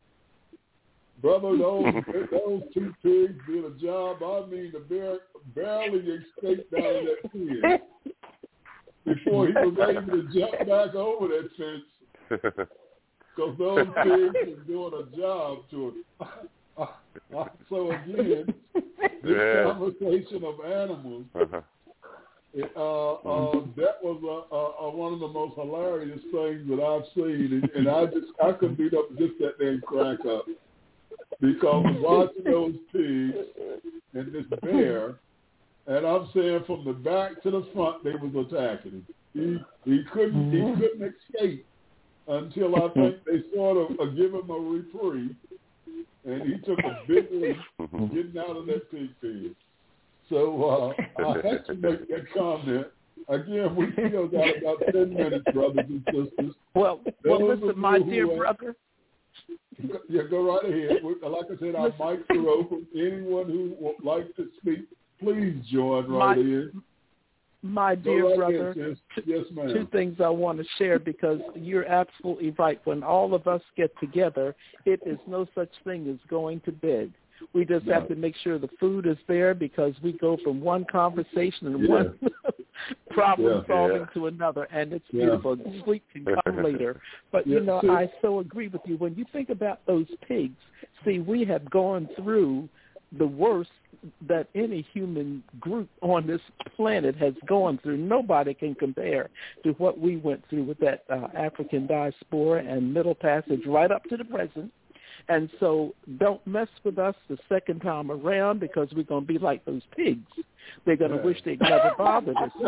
Brother, those those two pigs did a job. I mean, the bear barely escaped out of that pen before he was able to jump back over that fence. Because those pigs were doing a job to it. So again, this yeah. conversation of animals, it, uh, uh, that was uh, uh, one of the most hilarious things that I've seen, and, and I just I couldn't beat up just that there and crack up because watching those pigs and this bear, and I'm saying from the back to the front they was attacking him. He he couldn't he couldn't escape until I think they sort of uh, give him a reprieve, and he took a big leap getting out of that pig pen. So uh, I had to make that comment. Again, we still got about ten minutes, brothers and sisters. Well, well Those listen, my dear who, uh, brother. Yeah, go right ahead. Like I said, our mics are open. Anyone who would like to speak, please join right my, in. My dear right brother, in, yes, ma'am. Two things I want to share because you're absolutely right. When all of us get together, it is no such thing as going to bed. We just no. have to make sure the food is there because we go from one conversation and yeah. one problem yeah. solving yeah. to another, and it's yeah. beautiful. Sleep can come later. But, yeah. you know, see, I so agree with you. When you think about those pigs, see, we have gone through the worst that any human group on this planet has gone through. Nobody can compare to what we went through with that uh, African diaspora and Middle Passage right up to the present. And so don't mess with us the second time around because we're going to be like those pigs. They're going to yeah. wish they'd never bothered us.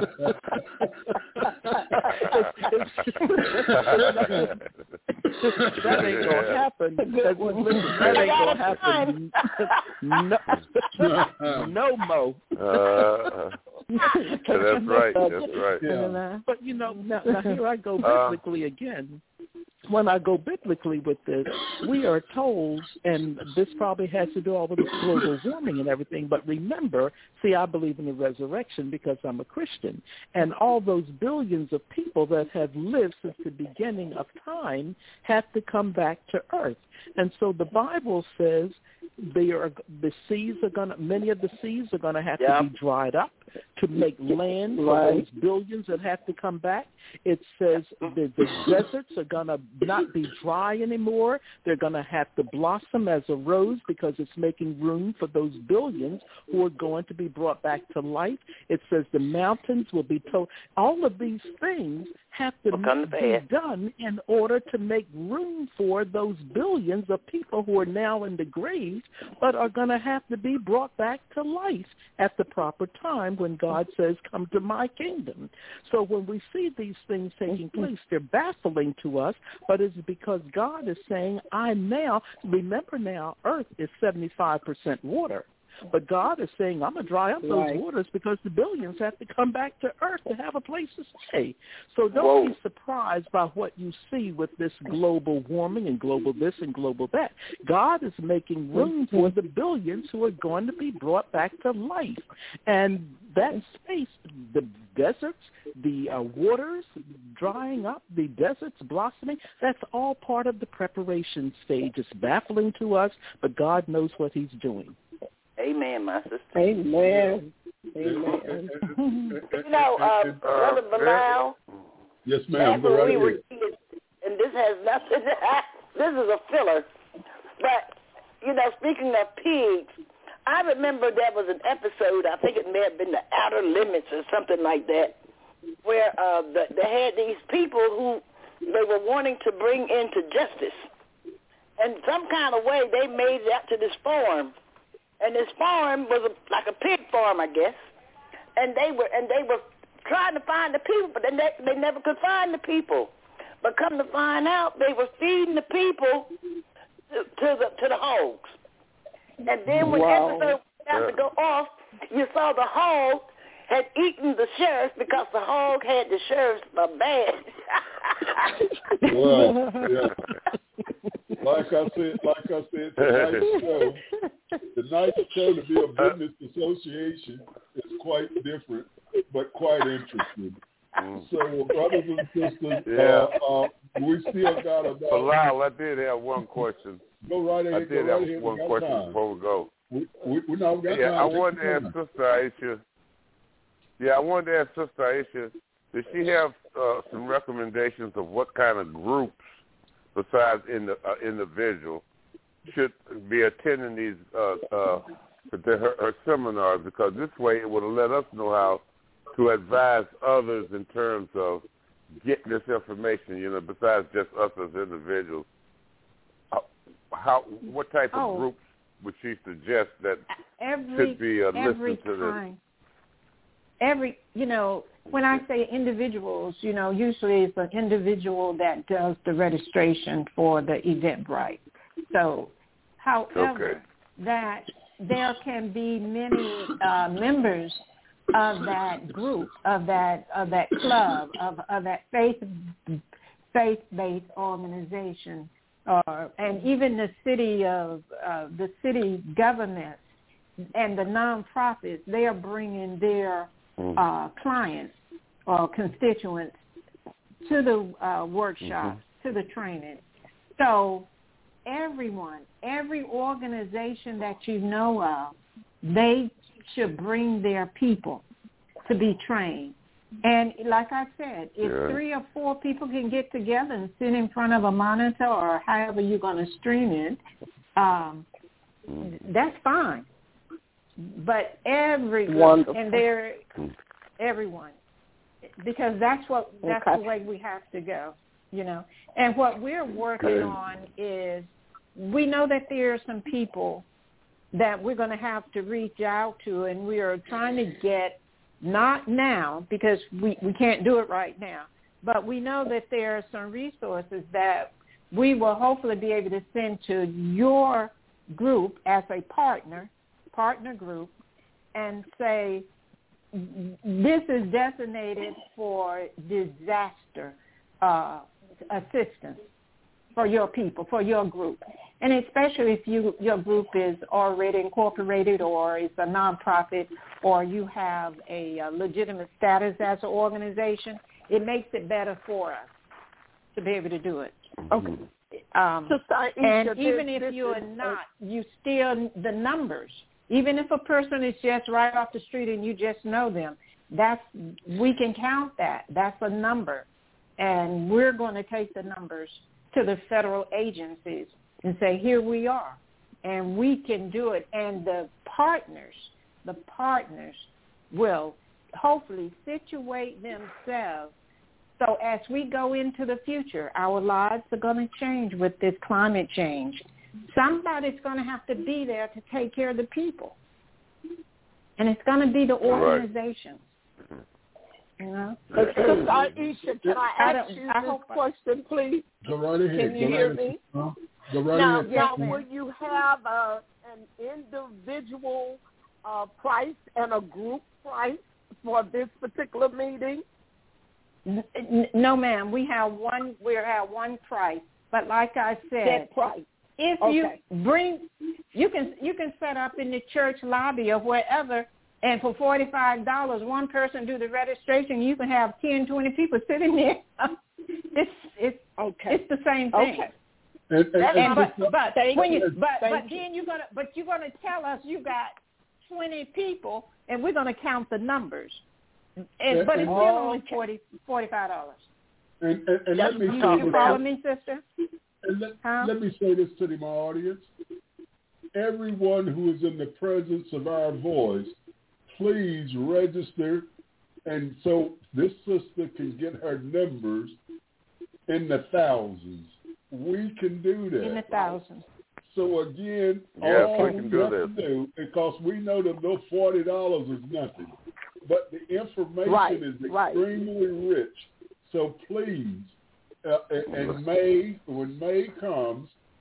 That ain't going to happen. Listen, that ain't going to happen. No, no mo. Uh, that's right. That's right. Yeah. But, you know, now, now here I go biblically uh, again. When I go biblically with this, we are told, and this probably has to do all with global warming and everything, but remember, see, I believe in the resurrection because I'm a Christian, and all those billions of people that have lived since the beginning of time have to come back to earth. And so the Bible says they are, the seas are going to, many of the seas are going to have yep. to be dried up to make land for right. those billions that have to come back. It says the, the deserts are going to not be dry anymore. They're going to have to blossom as a rose because it's making room for those billions who are going to be brought back to life. It says the mountains will be told. All of these things have to we'll be done in order to make room for those billions of people who are now in the grave but are going to have to be brought back to life at the proper time when God says, come to my kingdom. So when we see these things taking place, they're baffling to us, but it's because God is saying, I now, remember now, earth is seventy-five percent water. But God is saying, I'm going to dry up those right. waters because the billions have to come back to earth to have a place to stay. So don't Whoa. be surprised by what you see with this global warming and global this and global that. God is making room for the billions who are going to be brought back to life. And that space, the deserts, the uh, waters drying up, the deserts blossoming, that's all part of the preparation stage. It's baffling to us, but God knows what he's doing. Amen, my sister. Amen. Amen. You know, uh, Brother Bilal. Yes, ma'am. Go right we were kids, and this has nothing. This is a filler. But you know, speaking of pigs, I remember there was an episode. I think it may have been The Outer Limits or something like that, where uh, the, they had these people who they were wanting to bring into justice, and some kind of way they made it out to this farm. And this farm was a, like a pig farm, I guess. And they were and they were trying to find the people, but they, ne- they never could find the people. But come to find out, they were feeding the people to, to the to the hogs. And then when wow. episode about to go off, you saw the hog had eaten the sheriff because the hog had the sheriff's uh, badge. Well, yeah. Like I said, like I said, tonight's show, tonight's show to be a business association is quite different, but quite interesting. So, brothers and sisters, yeah. uh, uh, we still got about. Bilal, I did have one question. Go right ahead. I did go have right ahead. one We question time. before we go. We, we, we now got yeah, time. I wanted to ask Sister Aisha. Yeah, I wanted to ask Sister Aisha, does she have uh, some recommendations of what kind of groups, besides in the uh, individual, should be attending these uh, uh, her, her seminars? Because this way it would let us know how to advise others in terms of getting this information. You know, besides just us as individuals, how, how what type of oh. groups would she suggest that every, should be uh, every listening to time. this? Every, you know, when I say individuals, you know, usually it's an individual that does the registration for the Eventbrite. So, however, okay. that there can be many uh, members of that group, of that of that club, of, of that faith faith-based organization, or and even the city of uh, the city government and the nonprofits, they are bringing their Uh, clients or constituents to the uh, workshops, mm-hmm. to the training. So everyone, every organization that you know of, they should bring their people to be trained. And like I said, if yeah. three or four people can get together and sit in front of a monitor or however you're going to stream it, um, mm-hmm. that's fine. But everyone, Wonderful. and they're everyone, because that's what that's okay. the way we have to go, you know. And what we're working on is, we know that there are some people that we're going to have to reach out to, and we are trying to get, not now because we we can't do it right now, but we know that there are some resources that we will hopefully be able to send to your group as a partner. partner group and say, this is designated for disaster uh, assistance for your people, for your group. And especially if you your group is already incorporated or is a nonprofit or you have a, a legitimate status as an organization, it makes it better for us to be able to do it. Okay. Um, so, sorry, and Isha, even this, if this you are is, not, you still, the numbers, even if a person is just right off the street and you just know them, that's, we can count that. That's a number. And we're going to take the numbers to the federal agencies and say, here we are. And we can do it. And the partners, the partners will hopefully situate themselves so as we go into the future, our lives are going to change with this climate change. Somebody's going to have to be there to take care of the people. And it's going to be the organizations. Right. You know? Sister Aisha, can I ask I you I this hope question, please? Go right ahead. Can you Go hear right me? Huh? Go right now, ahead. now will you have a, an individual uh, price and a group price for this particular meeting? No, ma'am. We have one. We have one price, but like I said, that price. If okay. you bring, you can you can set up in the church lobby or wherever, and for forty-five dollars, one person do the registration. You can have ten, twenty people sitting there. it's it's okay. It's the same thing. Okay. And, and, and, and but but when you but Thank but you. then you're gonna but you're gonna tell us you got twenty people, and we're gonna count the numbers. And, but it's still oh, only okay. forty forty-five dollars. And, and, and let me you, say you this. follow me, sister? And let, huh? let me say this to the, my audience. Everyone who is in the presence of our voice, please register, and so this sister can get her numbers in the thousands. We can do that. In the thousands. So again, yes, all we, can we do have this. to do, because we know that those forty dollars is nothing, but the information right, is right. extremely rich. So please, uh, in May, when May comes,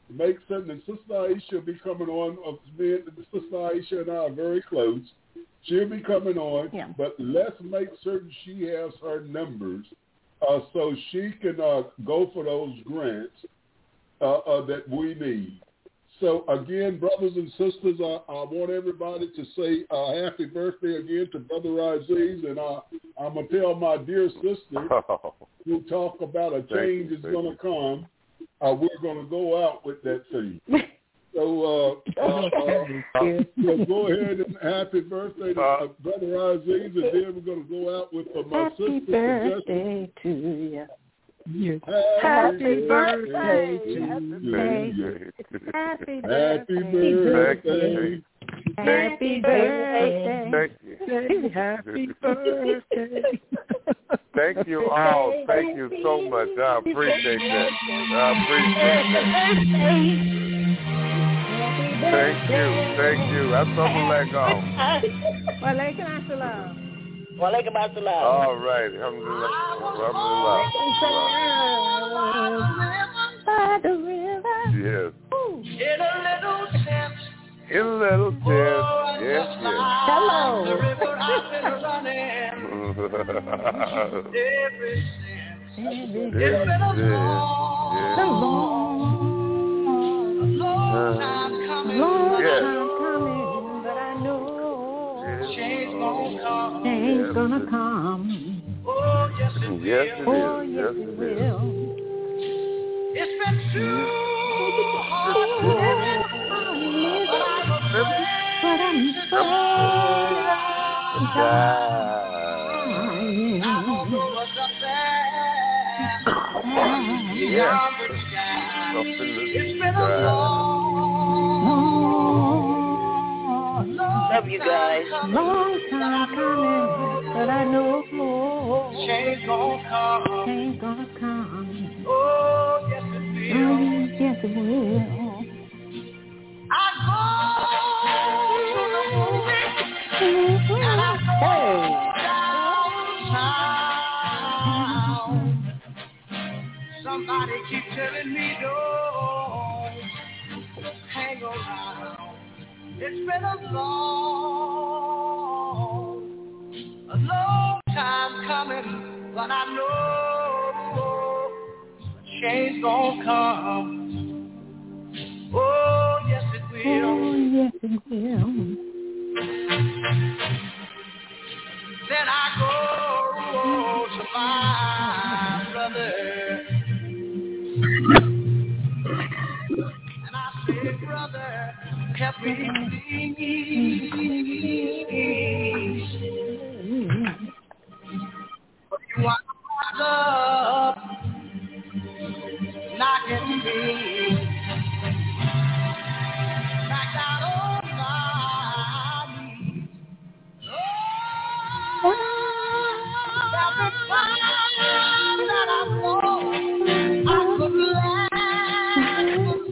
make certain that Sister Aisha will be coming on. Uh, me and Sister Aisha and I are very close. She'll be coming on, yeah. but let's make certain she has her numbers uh, so she can uh, go for those grants uh, uh, that we need. So, again, brothers and sisters, I, I want everybody to say uh, happy birthday again to Brother Aziz, and I, I'm going to tell my dear sister who talk about a change is going to come, uh, we're going to go out with that thing. So, uh, uh, uh, so go ahead and happy birthday to uh, Brother Aziz, and then we're going to go out with uh, my happy sister. Birthday to you. Yes. Happy, Happy birthday birthday to you. Happy Happy birthday. birthday. Happy birthday. Thank you. Happy birthday. Thank you all. Thank you so much. I appreciate that. I appreciate that. Thank you. Thank you. I'm so glad go. Walaikum assalam. Walaikum assalam. All right. Alhamdulillah. Alhamdulillah. By the river. Yes. In a little tent. In a little tent. Oh, yes, yes. Hello. The river I've been running. Ever since. It's been a long, long, long time coming. long Yes. time coming, but I know change gonna come. change Yes. gonna come. Oh, yes it will. Yes, it is. Oh, yes, Yes, it it is. will. It's been too hard living, But I'm afraid of dying. I don't know what's up there. Yes. Beyond the sky. Up in the It's been a sky. long, long Love you guys. time Long time coming, but I know change gonna come. change gonna come. Oh, yes it will. Oh, yes, it will. I go to the movie and I go downtown. Somebody keep telling me don't hang around. It's been a long, a long time coming, but I know change gonna come. Oh, yes it will. Oh, yes, it will. Then I go to my brother and I say, brother, help me please. You want up knocking me back down on my knees. Oh, every time that I fall, I could last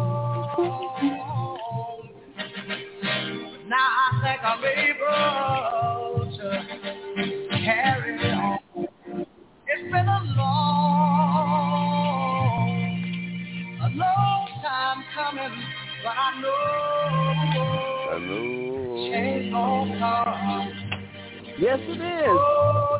alone. Now I think I'm able to carry on. It's been a long, a long time coming, but I know, I know. change gonna come. Yes, it is. Oh,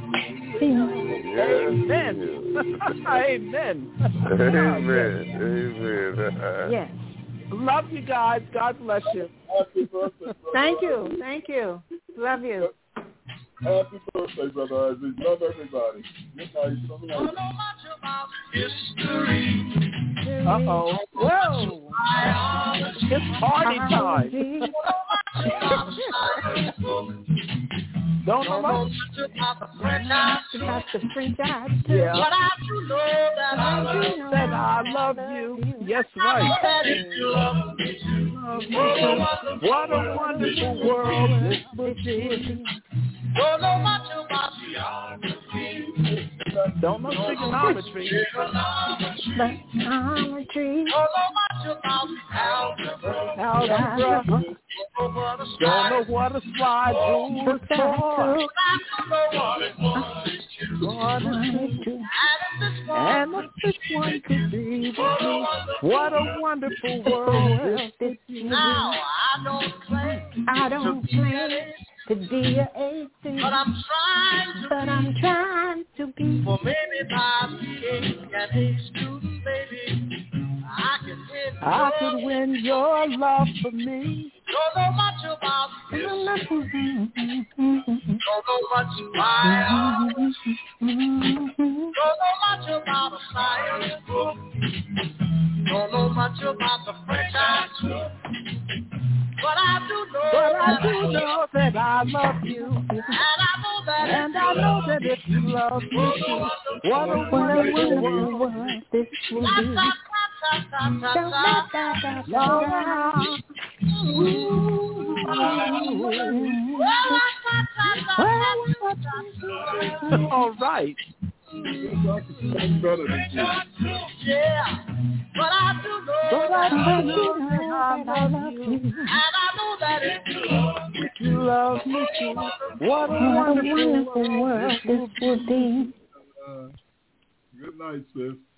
Yes. Amen. Amen. Amen. Amen. Yes. Love you guys. God bless you. Happy birthday, brother. Thank you. Thank you. Love you. Happy birthday, Brother Aziz. Love everybody. Good night. Good I night. don't know much about history. Uh-oh. Whoa. It's party time. Don't know much. About the French I About the French I do. Yeah. But I do know that I love you. Said I love you. Yes, right. That if you love me too. What a wonderful world this would be. Don't know much about geography. Don't know trigonometry. But I'm a tree. Don't know much about algebra. Algebra. Don't know what a slide rule is for. And if this one could be with me, what a wonderful world this is. Now I don't claim, I don't claim to be a A C, but I'm trying to but I'm trying to be. For maybe by being an A student, baby, I can win. I could win your love for me. Don't know much about this. Don't know much about. Don't know much about a science book. Don't know much about the French I took. But I do know. But I do know that I love you. And I know that. And I know that if you love me too, what a wonderful world this will be. All right. Yeah, but I do know. But I do know that I love you. And I know that if you love me, if you love me too, what a wonderful world this will be. Uh, good night, sis.